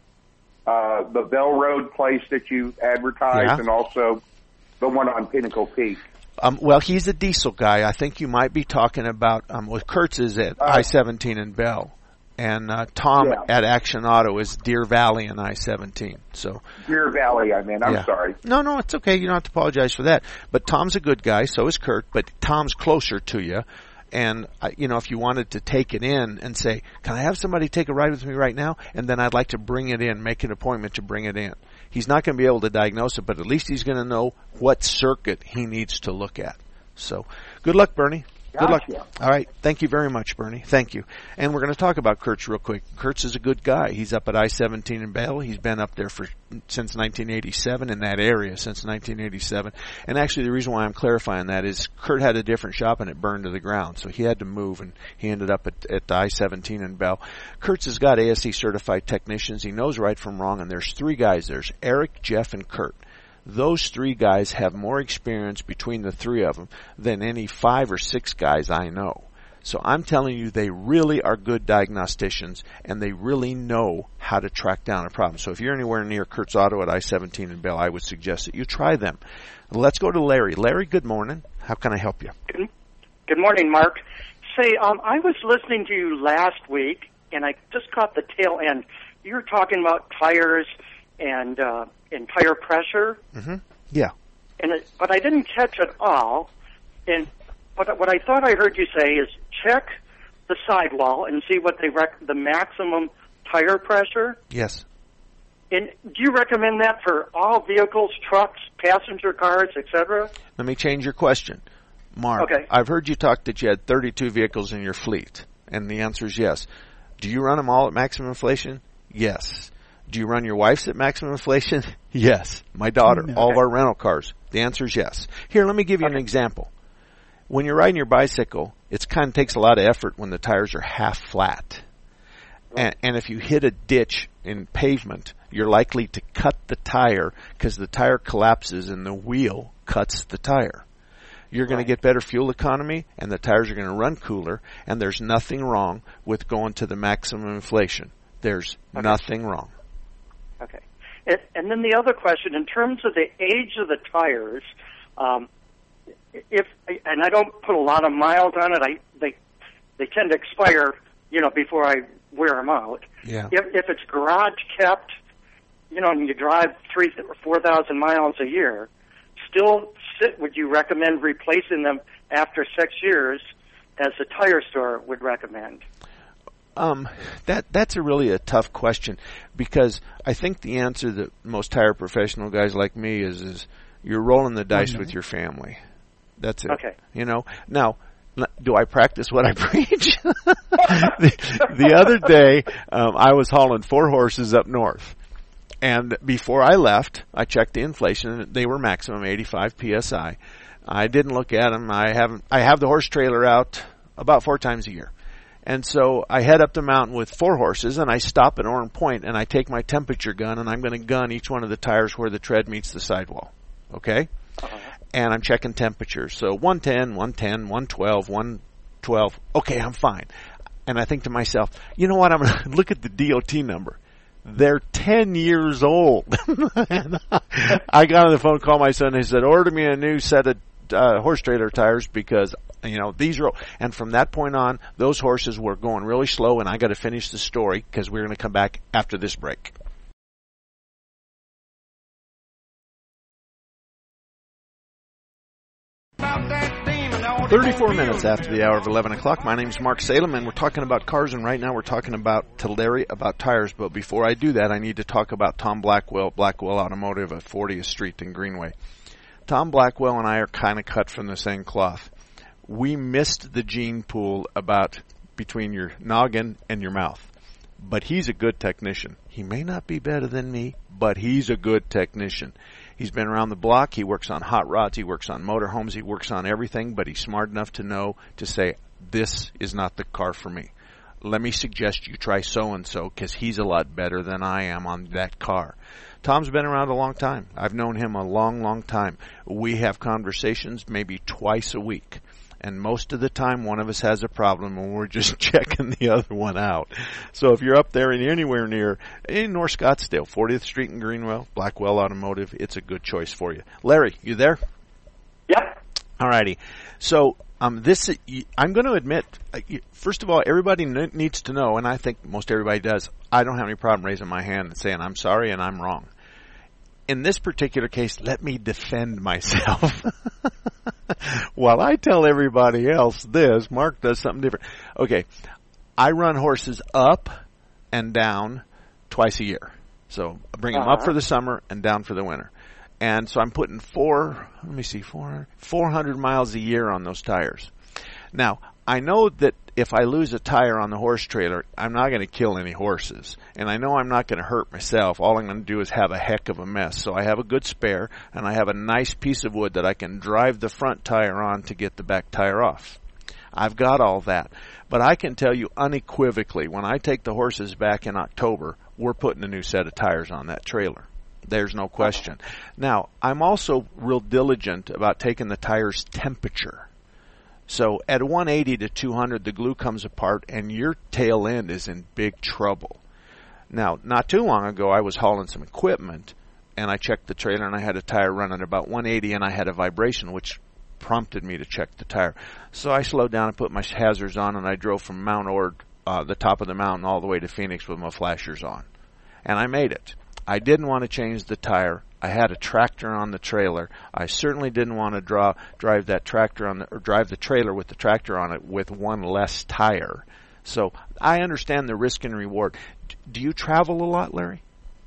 uh, the Bell Road place that you advertised, Yeah. and also the one on Pinnacle Peak. Um, well, he's a diesel guy. I think you might be talking about, um, well, Kurtz is at Uh, I seventeen and Bell. And uh, Tom Yeah. at Action Auto is Deer Valley and I seventeen. So Deer Valley, I mean. I'm yeah. sorry. No, no, it's okay. You don't have to apologize for that. But Tom's a good guy, so is Kurt, but Tom's closer to you. And, uh, you know, if you wanted to take it in and say, can I have somebody take a ride with me right now? And then I'd like to bring it in, make an appointment to bring it in. He's not going to be able to diagnose it, but at least he's going to know what circuit he needs to look at. So, good luck, Bernie. Good luck. Gotcha. All right. Thank you very much, Bernie. Thank you. And we're going to talk about Kurtz real quick. Kurtz is a good guy. He's up at I seventeen in Bell. He's been up there for since nineteen eighty-seven, in that area since nineteen eighty-seven. And actually, the reason why I'm clarifying that is Kurt had a different shop and it burned to the ground. So he had to move, and he ended up at, at I seventeen in Bell. Kurtz has got A S E certified technicians. He knows right from wrong, and there's three guys. There's Eric, Jeff, and Kurt. Those three guys have more experience between the three of them than any five or six guys I know. So I'm telling you, they really are good diagnosticians, and they really know how to track down a problem. So if you're anywhere near Kurtz Auto at I seventeen in Bell, I would suggest that you try them. Let's go to Larry. Larry, good morning. How can I help you? Good, good morning, Mark. Say, um, I was listening to you last week, and I just caught the tail end. You were talking about tires and uh, and tire pressure. Mm-hmm. Yeah. And it, but I didn't catch it all. And but what I thought I heard you say is check the sidewall and see what they rec- the maximum tire pressure. Yes. And do you recommend that for all vehicles, trucks, passenger cars, et cetera? Let me change your question. Mark, Okay. I've heard you talk that you had thirty-two vehicles in your fleet, and the answer is yes. Do you run them all at maximum inflation? Yes. Do you run your wife's at maximum inflation? Yes. My daughter, No. all of our rental cars. The answer is yes. Here, let me give you an example. When you're riding your bicycle, it kind of takes a lot of effort when the tires are half flat. And, and if you hit a ditch in pavement, you're likely to cut the tire because the tire collapses and the wheel cuts the tire. You're going to get better fuel economy, and the tires are going to run cooler, and there's nothing wrong with going to the maximum inflation. There's Okay. nothing wrong. Okay. And, and then the other question, in terms of the age of the tires, um, if and I don't put a lot of miles on it, I they they tend to expire, you know, before I wear them out. Yeah. If if it's garage kept, you know, and you drive three or four thousand miles a year, still sit. Would you recommend replacing them after six years, as the tire store would recommend? Um, that that's a really a tough question, because I think the answer that most tire professional guys like me is is you're rolling the dice with your family. That's it. Okay. You know. Now, l- do I practice what I preach? the, the other day, um, I was hauling four horses up north, And before I left, I checked the inflation, and they were maximum eighty-five P S I. I didn't look at them. I haven't. I have the horse trailer out about four times a year. And so I head up the mountain with four horses, and I stop at Orm Point, and I take my temperature gun, and I'm going to gun each one of the tires where the tread meets the sidewall. Okay? Uh-huh. And I'm checking temperatures. So one ten, one ten, one twelve, one twelve. Okay, I'm fine. And I think to myself, you know what? I'm going to look at the D O T number. They're ten years old. And I got on the phone, called my son, and he said, order me a new set of uh, horse trailer tires because, you know, these are, and from that point on, those horses were going really slow, and I got to finish the story because we're going to come back after this break. thirty-four minutes after the hour of eleven o'clock. My name's Mark Salem, and we're talking about cars, and right now we're talking about to Larry about tires. But before I do that, I need to talk about Tom Blackwell, Blackwell Automotive at fortieth Street in Greenway. Tom Blackwell and I are kind of cut from the same cloth. We missed the gene pool about between your noggin and your mouth. But he's a good technician. He may not be better than me, but he's a good technician. He's been around the block. He works on hot rods. He works on motorhomes. He works on everything, but he's smart enough to know to say, this is not the car for me. Let me suggest you try so-and-so because he's a lot better than I am on that car. Tom's been around a long time. I've known him a long, long time. We have conversations maybe twice a week. And most of the time, one of us has a problem, and we're just checking the other one out. So if you're up there and anywhere near in North Scottsdale, fortieth Street in Greenwell, Blackwell Automotive, it's a good choice for you. Larry, you there? Yep. All righty. So um, this, I'm going to admit, first of all, everybody needs to know, and I think most everybody does, I don't have any problem raising my hand and saying I'm sorry and I'm wrong. In this particular case, let me defend myself. While I tell everybody else this, Mark does something different. Okay, I run horses up and down twice a year. So I bring them uh-huh. up for the summer and down for the winter. And so I'm putting four, let me see, four, four hundred miles a year on those tires. Now, I know that if I lose a tire on the horse trailer, I'm not going to kill any horses. And I know I'm not going to hurt myself. All I'm going to do is have a heck of a mess. So I have a good spare, and I have a nice piece of wood that I can drive the front tire on to get the back tire off. I've got all that. But I can tell you unequivocally, when I take the horses back in October, we're putting a new set of tires on that trailer. There's no question. Now, I'm also real diligent about taking the tire's temperature. So at one eighty to two hundred, the glue comes apart, and your tail end is in big trouble. Now, not too long ago, I was hauling some equipment, and I checked the trailer, and I had a tire running about one eighty, and I had a vibration, which prompted me to check the tire. So I slowed down and put my hazards on, and I drove from Mount Ord, uh, the top of the mountain, all the way to Phoenix with my flashers on. And I made it. I didn't want to change the tire. I had a tractor on the trailer. I certainly didn't want to draw, drive that tractor on the, or drive the trailer with the tractor on it with one less tire. So I understand the risk and reward. D- do you travel a lot, Larry?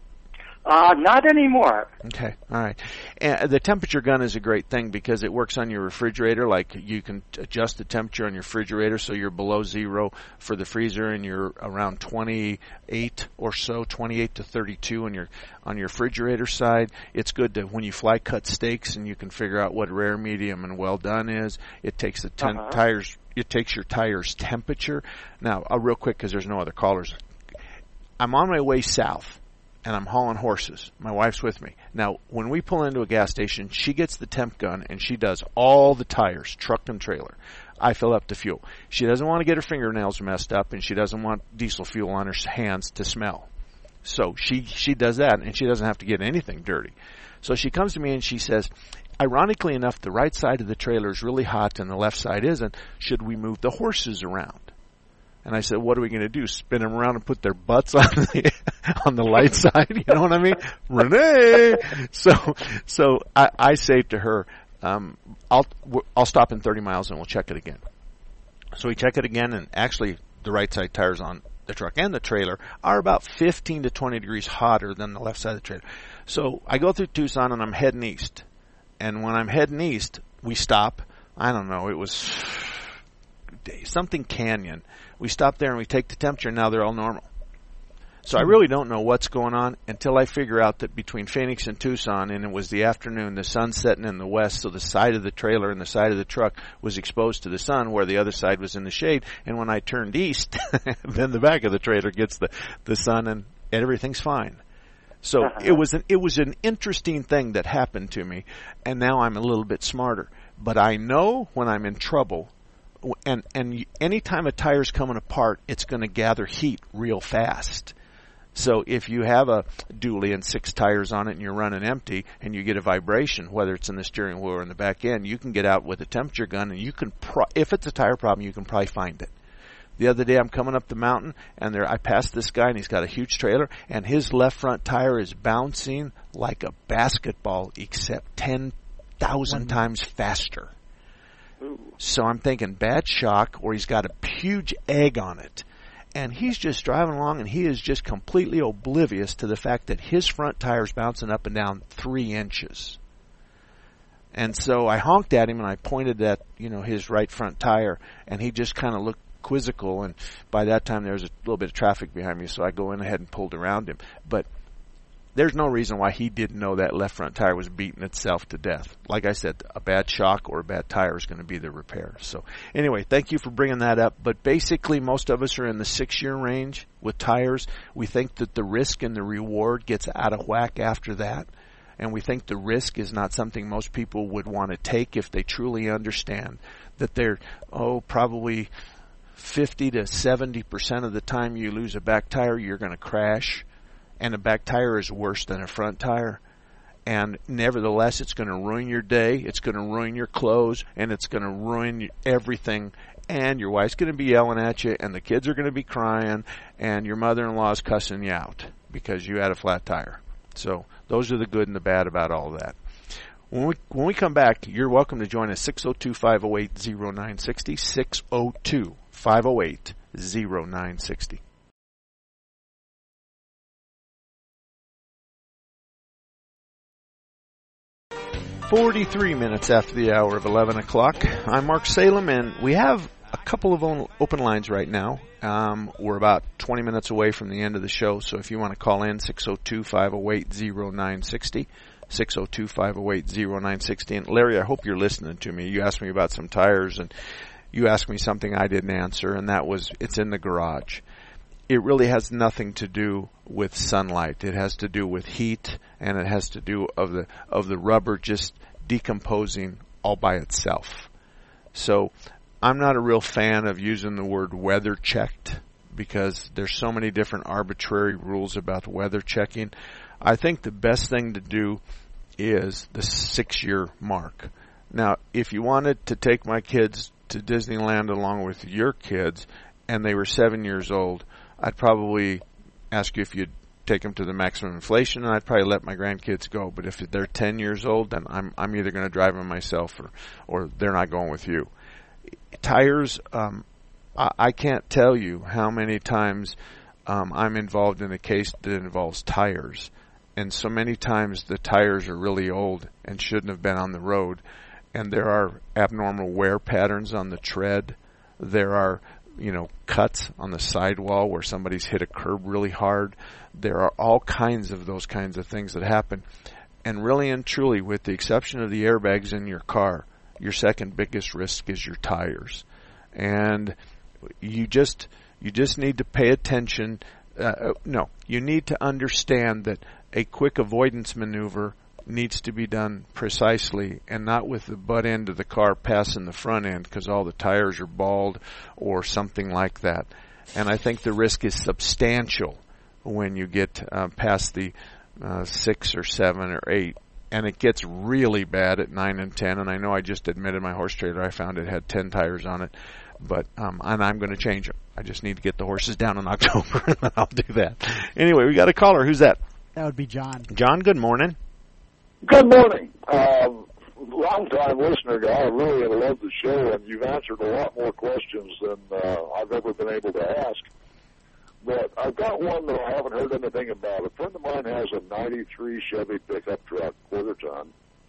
Uh, not anymore. Okay, all right. And the temperature gun is a great thing because it works on your refrigerator. Like you can adjust the temperature on your refrigerator so you're below zero for the freezer, and you're around twenty-eight or so, twenty-eight to thirty-two on your on your refrigerator side. It's good to when you fly cut steaks and you can figure out what rare, medium, and well done is. It takes the ten uh-huh. tires. It takes your tire's temperature. Now, uh, real quick because there's no other callers. I'm on my way south. And I'm hauling horses. My wife's with me. Now, when we pull into a gas station, she gets the temp gun, and she does all the tires, truck and trailer. I fill up the fuel. She doesn't want to get her fingernails messed up, and she doesn't want diesel fuel on her hands to smell. So she, she does that, and she doesn't have to get anything dirty. So she comes to me, and she says, ironically enough, the right side of the trailer is really hot, and the left side isn't. Should we move the horses around? And I said, what are we going to do, spin them around and put their butts on the on the light side? You know what I mean? Renee! So so I, I say to her, um, I'll I'll stop in thirty miles and we'll check it again. So we check it again, and actually the right side tires on the truck and the trailer are about fifteen to twenty degrees hotter than the left side of the trailer. So I go through Tucson, and I'm heading east. And when I'm heading east, we stop. I don't know, it was something canyon. We stop there and we take the temperature, and now they're all normal. So I really don't know what's going on until I figure out that between Phoenix and Tucson, and it was the afternoon, the sun's setting in the west, so the side of the trailer and the side of the truck was exposed to the sun where the other side was in the shade. And when I turned east, then the back of the trailer gets the, the sun and everything's fine. So uh-huh. it was an, it was an interesting thing that happened to me, and now I'm a little bit smarter. But I know when I'm in trouble, and, and anytime a tire's coming apart, it's going to gather heat real fast. So if you have a dually and six tires on it and you're running empty and you get a vibration, whether it's in the steering wheel or in the back end, you can get out with a temperature gun and you can, pro- if it's a tire problem, you can probably find it. The other day I'm coming up the mountain and there I passed this guy and he's got a huge trailer and his left front tire is bouncing like a basketball except ten thousand times faster. Ooh. So I'm thinking bad shock or he's got a huge egg on it. And he's just driving along, and he is just completely oblivious to the fact that his front tire's bouncing up and down three inches. And so I honked at him, and I pointed at, you know, his right front tire, and he just kind of looked quizzical. And by that time, there was a little bit of traffic behind me, so I go in ahead and pulled around him. But there's no reason why he didn't know that left front tire was beating itself to death. Like I said, a bad shock or a bad tire is going to be the repair. So anyway, thank you for bringing that up. But basically, most of us are in the six-year range with tires. We think that the risk and the reward gets out of whack after that. And we think the risk is not something most people would want to take if they truly understand that they're, oh, probably fifty to seventy percent of the time you lose a back tire, you're going to crash. And a back tire is worse than a front tire. And nevertheless, it's going to ruin your day, it's going to ruin your clothes, and it's going to ruin everything. And your wife's going to be yelling at you, and the kids are going to be crying, and your mother-in-law is cussing you out because you had a flat tire. So those are the good and the bad about all that. When we, when we come back, you're welcome to join us, six oh two, five oh eight, oh nine six oh, six oh two, five oh eight, oh nine six oh. forty-three minutes after the hour of eleven o'clock. I'm Mark Salem, and we have a couple of open lines right now. Um, we're about twenty minutes away from the end of the show, so if you want to call in, six oh two, five oh eight, oh nine six oh, six oh two, five oh eight, oh nine six oh. And Larry, I hope you're listening to me. You asked me about some tires, and you asked me something I didn't answer, and that was, it's in the garage. It really has nothing to do with sunlight. It has to do with heat, and it has to do of the of the rubber just decomposing all by itself. So I'm not a real fan of using the word weather checked because there's so many different arbitrary rules about weather checking. I think the best thing to do is the six-year mark. Now, if you wanted to take my kids to Disneyland along with your kids and they were seven years old, I'd probably ask you if you'd take them to the maximum inflation, and I'd probably let my grandkids go. But if they're ten years old, then I'm I'm either going to drive them myself or, or they're not going with you. Tires, um, I, I can't tell you how many times um, I'm involved in a case that involves tires. And so many times the tires are really old and shouldn't have been on the road. And there are abnormal wear patterns on the tread. There are you know, cuts on the sidewall where somebody's hit a curb really hard. There are all kinds of those kinds of things that happen. And really and truly, with the exception of the airbags in your car, your second biggest risk is your tires. And you just you just need to pay attention. Uh, no, you need to understand that a quick avoidance maneuver needs to be done precisely and not with the butt end of the car passing the front end because all the tires are bald or something like that. And I think the risk is substantial when you get uh, past the uh, six or seven or eight. And it gets really bad at nine and ten. And I know I just admitted my horse trailer, I found it had ten tires on it. But um, and I'm going to change them. I just need to get the horses down in October, and I'll do that. Anyway, we got a caller. Who's that? That would be John. John, good morning. Good morning. Um, long-time listener, guy. I really have loved the show, and you've answered a lot more questions than uh, I've ever been able to ask. But I've got one that I haven't heard anything about. A friend of mine has a ninety-three Chevy pickup truck, quarter ton,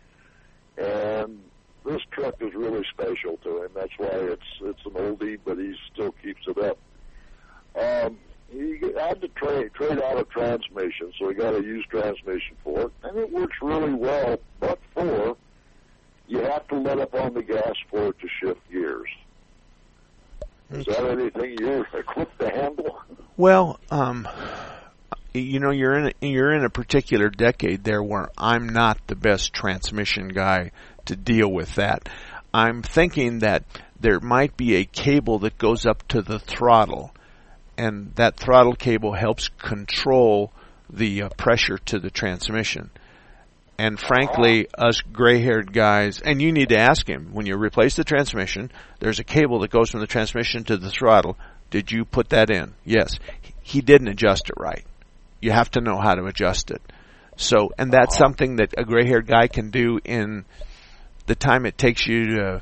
and this truck is really special to him. That's why it's it's an oldie, but he still keeps it up. Um, he had to trade trade out a transmission, so he got a used transmission for it, and it works really well. But for you have to let up on the gas for it to shift gears. Is that anything you're equipped to handle? Well, um, you know, you're in a, you're in a particular decade there where I'm not the best transmission guy to deal with that. I'm thinking that there might be a cable that goes up to the throttle, and that throttle cable helps control the uh, pressure to the transmission. And frankly, us gray-haired guys, and you need to ask him, when you replace the transmission, there's a cable that goes from the transmission to the throttle. Did you put that in? Yes. He didn't adjust it right. You have to know how to adjust it. So, and that's something that a gray-haired guy can do in the time it takes you to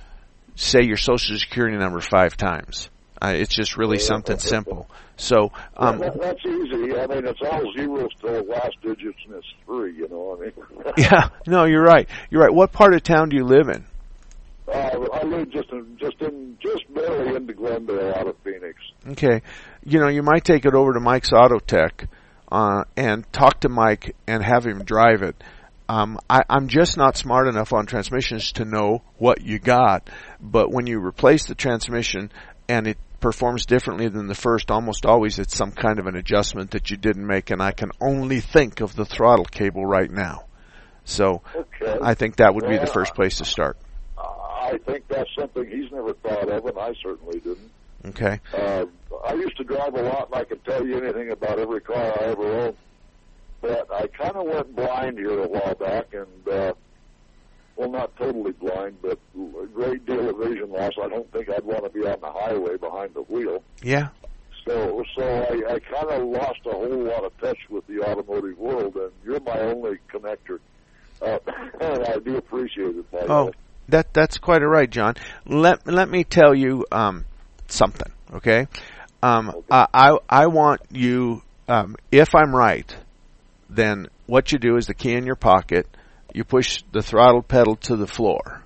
say your social security number five times. Uh, it's just really something simple. So, um, yeah, that, that's easy. I mean, it's all zeros to the last digits, and it's three. You know, I mean. Yeah, no, you're right. You're right. What part of town do you live in? Uh, I live just in, just in, just barely into Glendale, out of Phoenix. Okay, you know, you might take it over to Mike's Auto Tech, uh, and talk to Mike and have him drive it. Um, I, I'm just not smart enough on transmissions to know what you got, but when you replace the transmission and it performs differently than the first, almost always it's some kind of an adjustment that you didn't make, and I can only think of the throttle cable right now. So okay. I think that would be well, the first place to start. I think that's something he's never thought of, and I certainly didn't. Okay. Uh, I used to drive a lot, and I could tell you anything about every car I ever owned. But I kind of went blind here a while back, and, uh, well, not totally blind, but a great deal of vision loss. I don't think I'd want to be on the highway behind the wheel. Yeah. So so I, I kind of lost a whole lot of touch with the automotive world, and you're my only connector. Uh, and I do appreciate it. By Oh, that that's quite all right, John. Let let me tell you um, something, okay? Um, okay. I, I I want you, um, if I'm right, then what you do is the key in your pocket, you push the throttle pedal to the floor,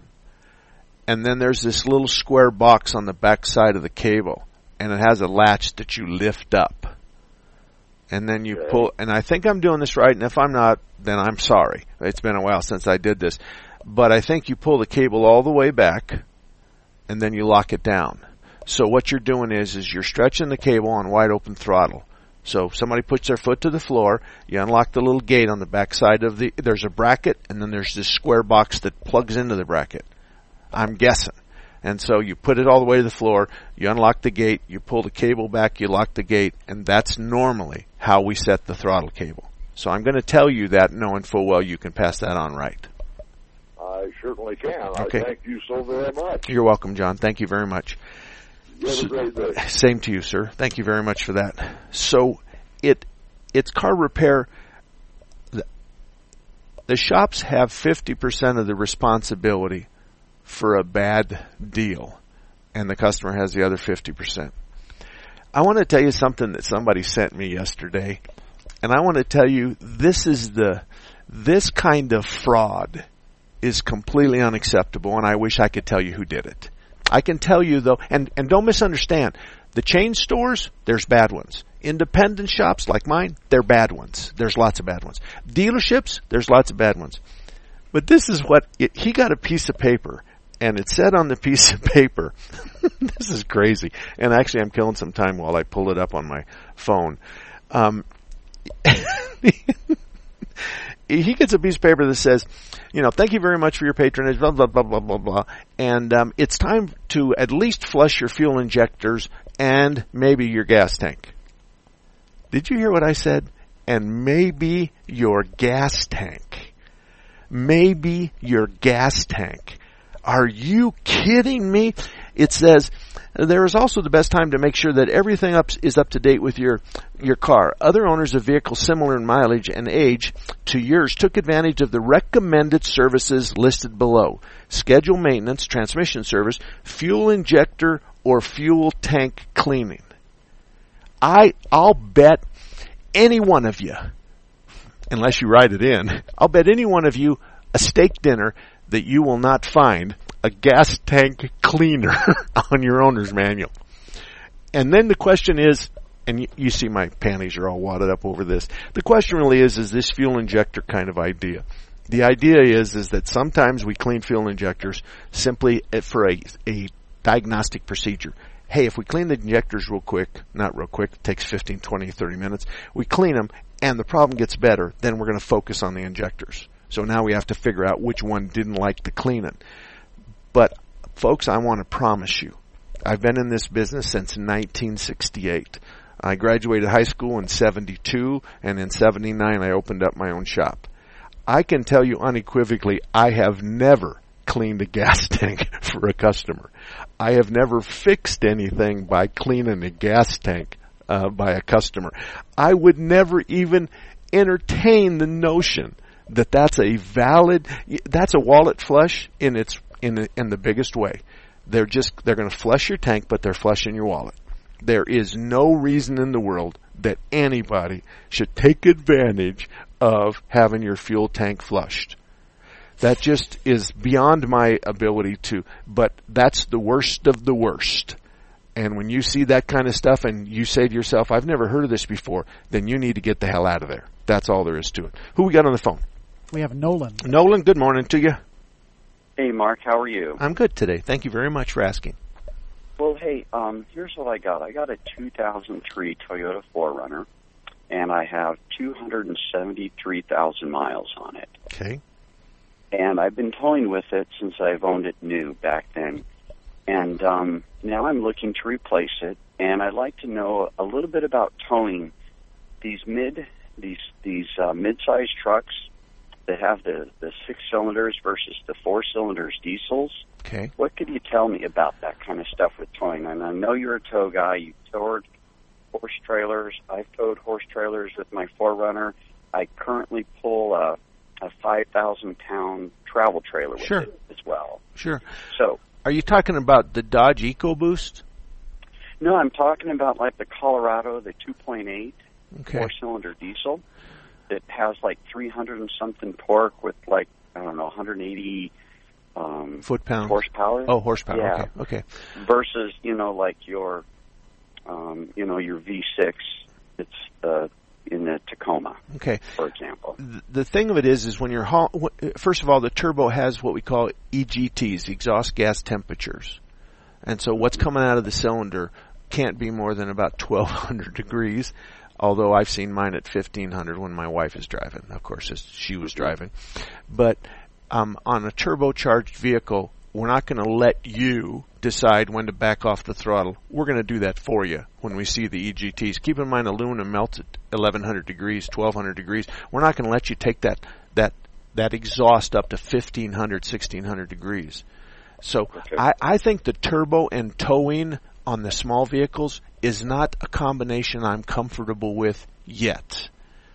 and then there's this little square box on the back side of the cable, and it has a latch that you lift up. And then you pull, and I think I'm doing this right, and if I'm not, then I'm sorry. It's been a while since I did this. But I think you pull the cable all the way back, and then you lock it down. So what you're doing is, is you're stretching the cable on wide open throttle. So if somebody puts their foot to the floor, you unlock the little gate on the back side of the, there's a bracket, and then there's this square box that plugs into the bracket. I'm guessing. And so you put it all the way to the floor, you unlock the gate, you pull the cable back, you lock the gate, and that's normally how we set the throttle cable. So I'm going to tell you that, knowing full well you can pass that on right. I certainly can. Okay. I thank you so very much. You're welcome, John. Thank you very much. You have a great day. Same to you, sir. Thank you very much for that. So it it's car repair. The, the shops have fifty percent of the responsibility for a bad deal, and the customer has the other fifty percent. I want to tell you something that somebody sent me yesterday, and I want to tell you this is the this kind of fraud is completely unacceptable, and I wish I could tell you who did it. I can tell you though, and, and don't misunderstand, the chain stores, there's bad ones. Independent shops like mine, they're bad ones. There's lots of bad ones. Dealerships, there's lots of bad ones. But this is what, it, he got a piece of paper, and it said on the piece of paper, this is crazy, and actually I'm killing some time while I pull it up on my phone. Um, he gets a piece of paper that says, you know, thank you very much for your patronage, blah, blah, blah, blah, blah, blah. And um, it's time to at least flush your fuel injectors and maybe your gas tank. Did you hear what I said? And maybe your gas tank. Maybe your gas tank. Are you kidding me? It says, there is also the best time to make sure that everything up is up to date with your, your car. Other owners of vehicles similar in mileage and age to yours took advantage of the recommended services listed below. Schedule maintenance, transmission service, fuel injector, or fuel tank cleaning. I, I'll bet any one of you, unless you write it in, I'll bet any one of you a steak dinner that you will not find a gas tank cleaner on your owner's manual. And then the question is, and you, you see my panties are all wadded up over this. The question really is, is this fuel injector kind of idea? The idea is, is that sometimes we clean fuel injectors simply for a, a diagnostic procedure. Hey, if we clean the injectors real quick, not real quick, it takes fifteen, twenty, thirty minutes, we clean them and the problem gets better, then we're going to focus on the injectors. So now we have to figure out which one didn't like the cleaning. But folks, I want to promise you, I've been in this business since nineteen sixty-eight. I graduated high school in seventy-two, and in seventy-nine I opened up my own shop. I can tell you unequivocally, I have never cleaned a gas tank for a customer. I have never fixed anything by cleaning a gas tank uh, by a customer. I would never even entertain the notion that that's a valid, that's a wallet flush in its in the, in the biggest way. They're just they're going to flush your tank, but they're flushing your wallet. There is no reason in the world that anybody should take advantage of having your fuel tank flushed. That just is beyond my ability to, but that's the worst of the worst. And when you see that kind of stuff and you say to yourself, I've never heard of this before, then you need to get the hell out of there. That's all there is to it. Who we got on the phone? We have Nolan. Nolan, good morning to you. Hey, Mark, how are you? I'm good today. Thank you very much for asking. Well, hey, um, here's what I got. I got a two thousand three Toyota four runner, and I have two hundred seventy-three thousand miles on it. Okay. And I've been towing with it since I've owned it new back then. And um, now I'm looking to replace it, and I'd like to know a little bit about towing these mid these these uh, mid-sized trucks that have the, the six cylinders versus the four cylinders diesels. Okay. What could you tell me about that kind of stuff with towing? And I know you're a tow guy. You've towed horse trailers. I've towed horse trailers with my four runner. I currently pull a, a five thousand pound travel trailer with Sure. it as well. Sure. So, are you talking about the Dodge EcoBoost? no, I'm talking about like the Colorado, the two point eight Okay. four-cylinder diesel that has like three hundred and something torque with like, I don't know, one hundred eighty um, Foot-pounds. horsepower. Oh, horsepower. Yeah. Okay. Okay. Versus, you know, like your, um, you know, your V six. It's uh, in the Tacoma. Okay. For example. The thing of it is, is when you're haul, first of all, the turbo has what we call E G Ts, exhaust gas temperatures, and so what's coming out of the cylinder can't be more than about twelve hundred degrees. Although I've seen mine at fifteen hundred when my wife is driving. Of course, she was driving. But um, on a turbocharged vehicle, we're not going to let you decide when to back off the throttle. We're going to do that for you when we see the E G Ts. Keep in mind, aluminum melts at eleven hundred degrees, twelve hundred degrees. We're not going to let you take that that that exhaust up to fifteen hundred, sixteen hundred degrees. So Okay. I, I think the turbo and towing on the small vehicles is not a combination I'm comfortable with yet.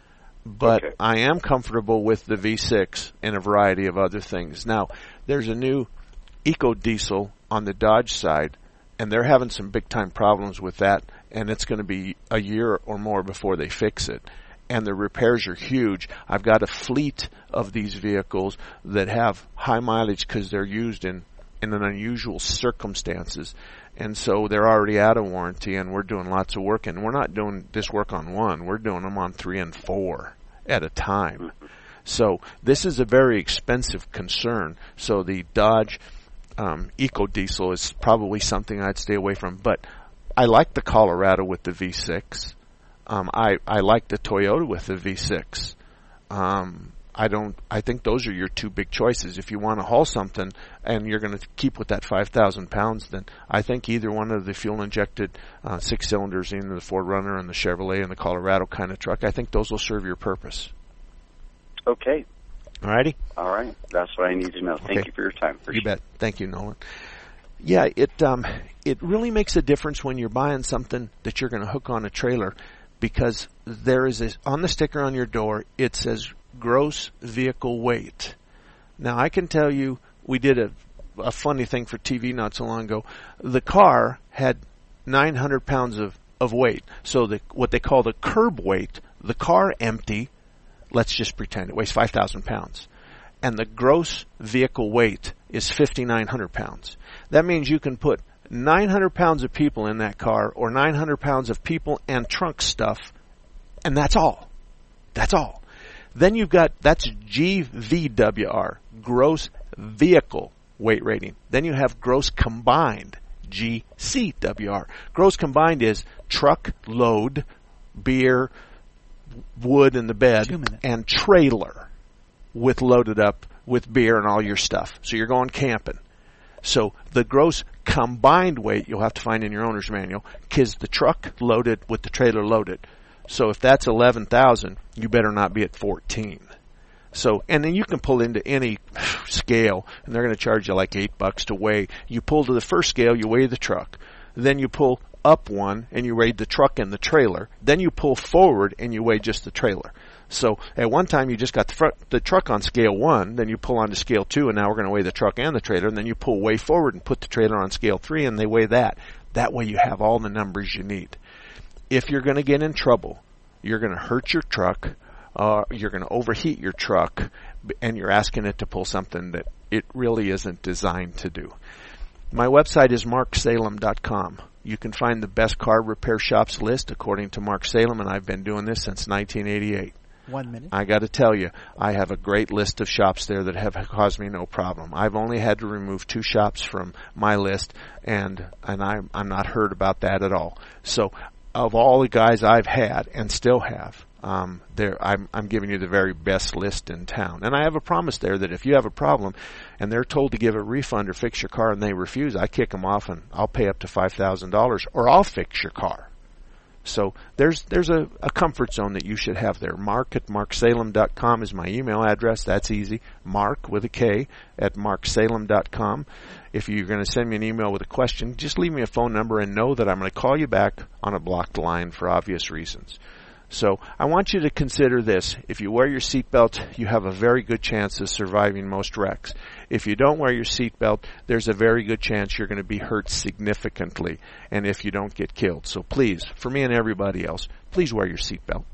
But Okay. I am comfortable with the V six and a variety of other things. Now, there's a new EcoDiesel on the Dodge side, and they're having some big-time problems with that, and it's going to be a year or more before they fix it. And the repairs are huge. I've got a fleet of these vehicles that have high mileage because they're used in, in an unusual circumstances. And so they're already out of warranty, and we're doing lots of work. And we're not doing this work on one. We're doing them on three and four at a time. So this is a very expensive concern. So the Dodge um, EcoDiesel is probably something I'd stay away from. But I like the Colorado with the V six. Um, I, I like the Toyota with the V six. Um, I don't. I think those are your two big choices. If you want to haul something and you're going to keep with that five thousand pounds, then I think either one of the fuel-injected uh, six cylinders, either the Ford Runner and the Chevrolet and the Colorado kind of truck, I think those will serve your purpose. Okay. All righty. All right. That's what I need to know. Thank Okay. you for your time. You bet. Thank you, Nolan. Yeah, it um, it really makes a difference when you're buying something that you're going to hook on a trailer, because there is a, on the sticker on your door, it says gross vehicle weight. Now, I can tell you, we did a, a funny thing for T V not so long ago. The car had nine hundred pounds of, of weight. So the, what they call the curb weight, the car empty, let's just pretend it weighs five thousand pounds. And the gross vehicle weight is fifty-nine hundred pounds. That means you can put nine hundred pounds of people in that car, or nine hundred pounds of people and trunk stuff, and that's all. That's all. Then you've got, that's G V W R, gross vehicle weight rating. Then you have gross combined, G C W R. Gross combined is truck, load, beer, wood in the bed, and trailer with loaded up with beer and all your stuff. So you're going camping. So the gross combined weight you'll have to find in your owner's manual is the truck loaded with the trailer loaded. So if that's eleven thousand, you better not be at fourteen. So, and then you can pull into any scale, and they're going to charge you like eight bucks to weigh. You pull to the first scale, you weigh the truck. Then you pull up one, and you weigh the truck and the trailer. Then you pull forward, and you weigh just the trailer. So at one time, you just got the, front, the truck on scale one, then you pull on to scale two, and now we're going to weigh the truck and the trailer, and then you pull way forward and put the trailer on scale three, and they weigh that. That way you have all the numbers you need. If you're going to get in trouble, you're going to hurt your truck, Uh, you're going to overheat your truck, and you're asking it to pull something that it really isn't designed to do. My website is mark salem dot com. You can find the best car repair shops list according to Mark Salem, and I've been doing this since nineteen eighty-eight. One minute. I got to tell you, I have a great list of shops there that have caused me no problem. I've only had to remove two shops from my list, and and I'm I'm not hurt about that at all. So, of all the guys I've had and still have, Um, there, I'm, I'm giving you the very best list in town. And I have a promise there that if you have a problem and they're told to give a refund or fix your car and they refuse, I kick them off and I'll pay up to five thousand dollars or I'll fix your car. So there's, there's a, a comfort zone that you should have there. Mark at mark salem dot com is my email address. That's easy. Mark with a K at mark salem dot com. If you're going to send me an email with a question, just leave me a phone number and know that I'm going to call you back on a blocked line for obvious reasons. So I want you to consider this. If you wear your seatbelt, you have a very good chance of surviving most wrecks. If you don't wear your seatbelt, there's a very good chance you're going to be hurt significantly, and if you don't get killed. So please, for me and everybody else, please wear your seatbelt.